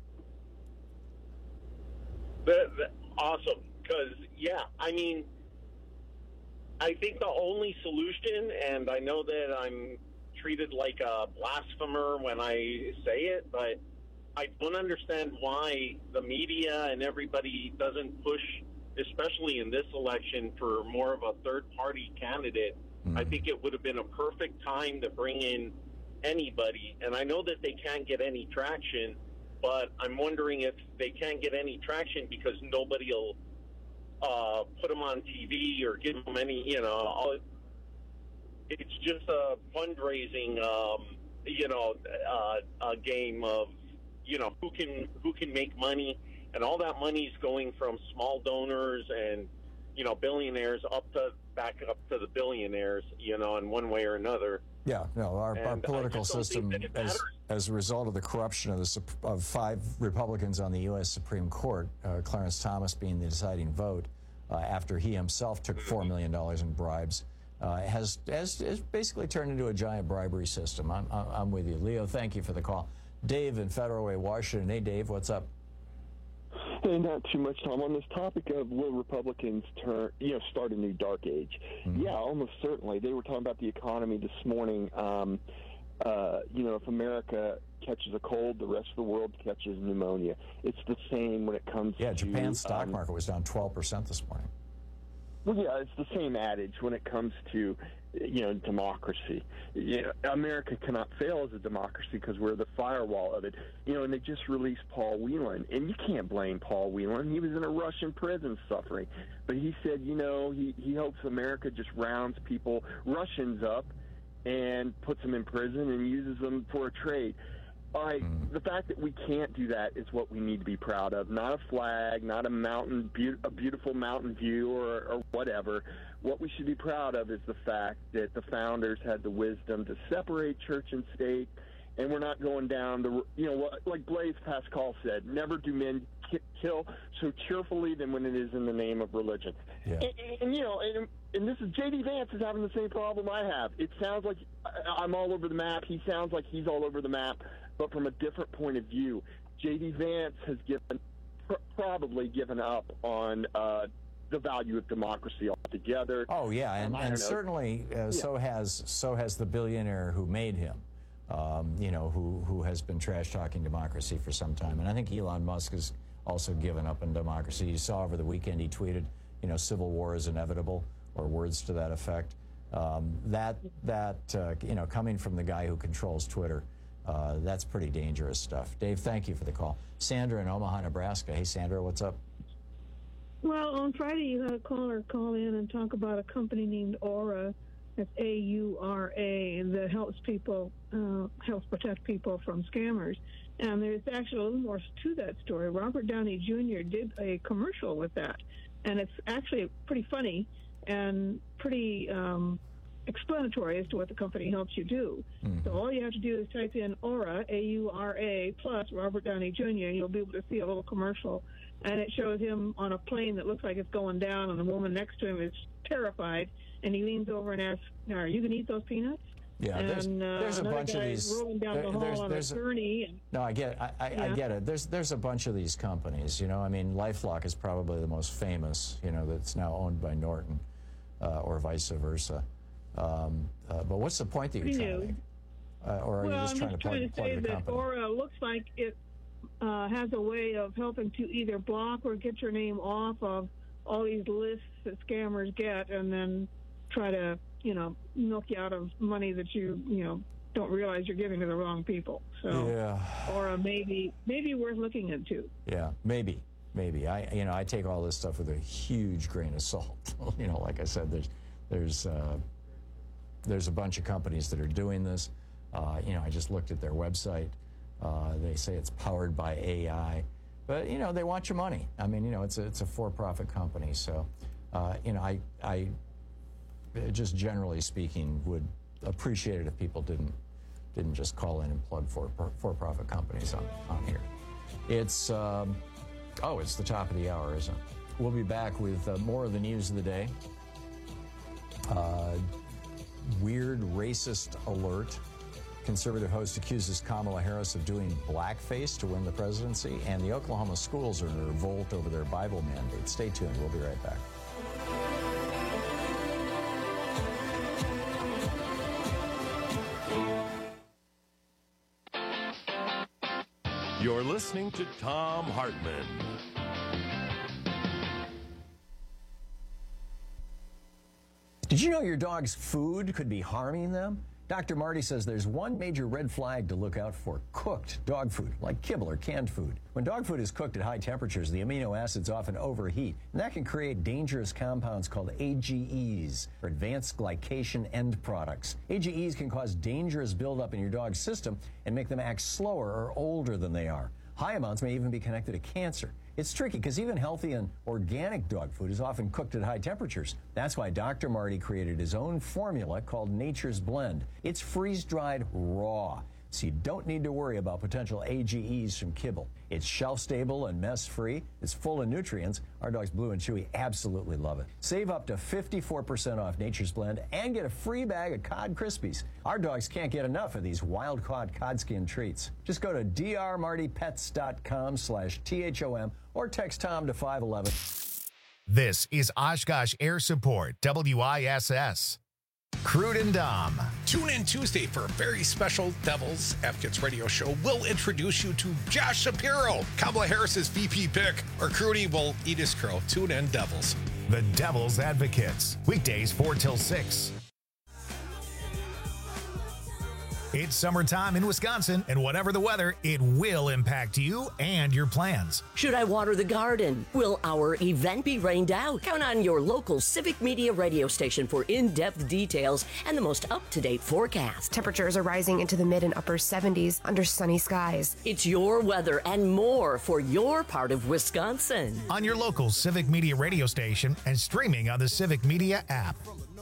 That, that, awesome, because yeah, I mean. I think the only solution, and I know that I'm treated like a blasphemer when I say it, but I don't understand why the media and everybody doesn't push, especially in this election, for more of a third-party candidate. Mm-hmm. I think it would have been a perfect time to bring in anybody, and I know that they can't get any traction, but I'm wondering if they can't get any traction because nobody will Uh, put them on T V or give them any, you know, all, it's just a fundraising, um, you know, uh, a game of, you know, who can who can make money, and all that money is going from small donors and, you know, billionaires up to back up to the billionaires, you know, in one way or another. Yeah, no, our, our political system, as, as a result of the corruption of the of five Republicans on the U S Supreme Court, uh, Clarence Thomas being the deciding vote, uh, after he himself took four million dollars in bribes, uh, has, has has basically turned into a giant bribery system. I'm, I'm with you. Leo, thank you for the call. Dave in Federal Way, Washington. Hey, Dave, what's up? Hey, not too much, Tom. On this topic of will Republicans turn, you know, start a new dark age? Mm-hmm. Yeah, almost certainly. They were talking about the economy this morning. Um, uh, you know, if America catches a cold, the rest of the world catches pneumonia. It's the same when it comes yeah, to... Yeah, Japan's stock um, market was down twelve percent this morning. Well, yeah, it's the same adage when it comes to, you know, democracy. You know, America cannot fail as a democracy because we're the firewall of it. You know, and they just released Paul Whelan, and you can't blame Paul Whelan. He was in a Russian prison suffering. But he said, you know, he, he hopes America just rounds people, Russians up, and puts them in prison and uses them for a trade. All right, mm. the fact that we can't do that is what we need to be proud of. Not a flag, not a mountain, be- a beautiful mountain view or, or whatever. What we should be proud of is the fact that the founders had the wisdom to separate church and state, and we're not going down the, you know, like Blaise Pascal said, never do men ki- kill so cheerfully than when it is in the name of religion. Yeah. And, and, and, you know, and, and this is, J D Vance is having the same problem I have. It sounds like I'm all over the map. He sounds like he's all over the map. But from a different point of view, J D Vance has given, pr- probably given up on uh, the value of democracy altogether. Oh yeah, and, um, and certainly uh, yeah. so has so has the billionaire who made him. Um, you know, who who has been trash talking democracy for some time, and I think Elon Musk has also given up on democracy. You saw over the weekend he tweeted, you know, civil war is inevitable, or words to that effect. Um, that that uh, you know, coming from the guy who controls Twitter. Uh, that's pretty dangerous stuff. Dave, thank you for the call. Sandra in Omaha, Nebraska. Hey, Sandra, what's up? Well, on Friday, you had a caller call in and talk about a company named Aura. That's A U R A, that helps people, uh, helps protect people from scammers. And there's actually a little more to that story. Robert Downey Junior did a commercial with that. And it's actually pretty funny and pretty... Um, explanatory as to what the company helps you do. Mm-hmm. So all you have to do is type in Aura, A U R A, plus Robert Downey Junior, and you'll be able to see a little commercial. And it shows him on a plane that looks like it's going down, and the woman next to him is terrified, and he leans over and asks, are you going to eat those peanuts? Yeah, and, there's, there's uh, a bunch of these. Rolling down there, the hall there's, on there's a gurney. And, no, I get, I, I, yeah. I get it. There's, there's a bunch of these companies. You know, I mean, LifeLock is probably the most famous. You know, that's now owned by Norton, uh, or vice versa. Um, uh, but what's the point that you're trying to make? Uh, or are well, you just I'm trying just to plug, trying to plug say the that company? Aura looks like it uh, has a way of helping to either block or get your name off of all these lists that scammers get, and then try to, you know, milk you out of money that you, you know, don't realize you're giving to the wrong people. So, yeah. Aura maybe maybe worth looking into. Yeah, maybe, maybe. I, you know, I take all this stuff with a huge grain of salt. You know, like I said, there's, there's. Uh, There's a bunch of companies that are doing this. Uh, you know, I just looked at their website. Uh, they say it's powered by A I, but you know, they want your money. I mean, you know, it's a it's a for-profit company. So, uh, you know, I I just generally speaking would appreciate it if people didn't didn't just call in and plug for for-profit companies on on here. It's um, oh, it's the top of the hour, isn't it? We'll be back with uh, more of the news of the day. Uh, Weird racist alert. Conservative host accuses Kamala Harris of doing blackface to win the presidency, and the Oklahoma schools are in revolt over their Bible mandate. Stay tuned. We'll be right back. You're listening to Thom Hartmann. Did you know your dog's food could be harming them? Doctor Marty says there's one major red flag to look out for: cooked dog food, like kibble or canned food. When dog food is cooked at high temperatures, the amino acids often overheat, and that can create dangerous compounds called A G Es, or advanced glycation end products. A G Es can cause dangerous buildup in your dog's system and make them act slower or older than they are. High amounts may even be connected to cancer. It's tricky because even healthy and organic dog food is often cooked at high temperatures. That's why Doctor Marty created his own formula called Nature's Blend. It's freeze-dried raw, so you don't need to worry about potential A G Es from kibble. It's shelf-stable and mess-free. It's full of nutrients. Our dogs Blue and Chewy absolutely love it. Save up to fifty-four percent off Nature's Blend and get a free bag of Cod Krispies. Our dogs can't get enough of these wild-caught cod skin treats. Just go to drmartypets.com slash T H O M or text Tom to five eleven. This is Oshkosh Air Support, W I S S. Crude and Dom, Tune in Tuesday for a very special Devil's Advocates radio show. We'll introduce you to Josh Shapiro, Kamala Harris's V P pick. Or Crudy will eat his crow. Tune in, Devils. The Devil's Advocates, weekdays four till six. It's summertime in Wisconsin, and whatever the weather, it will impact you and your plans. Should I water the garden? Will our event be rained out? Count on your local Civic Media radio station for in-depth details and the most up-to-date forecast. Temperatures are rising into the mid and upper seventies under sunny skies. It's your weather and more for your part of Wisconsin. On your local Civic Media radio station and streaming on the Civic Media app.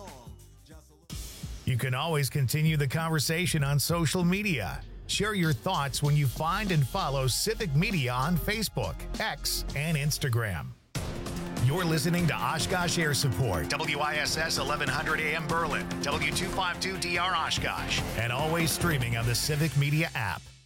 You can always continue the conversation on social media. Share your thoughts when you find and follow Civic Media on Facebook, X, and Instagram. You're listening to Oshkosh Air Support, W I S S eleven hundred A M Berlin, W two fifty-two D R Oshkosh, and always streaming on the Civic Media app.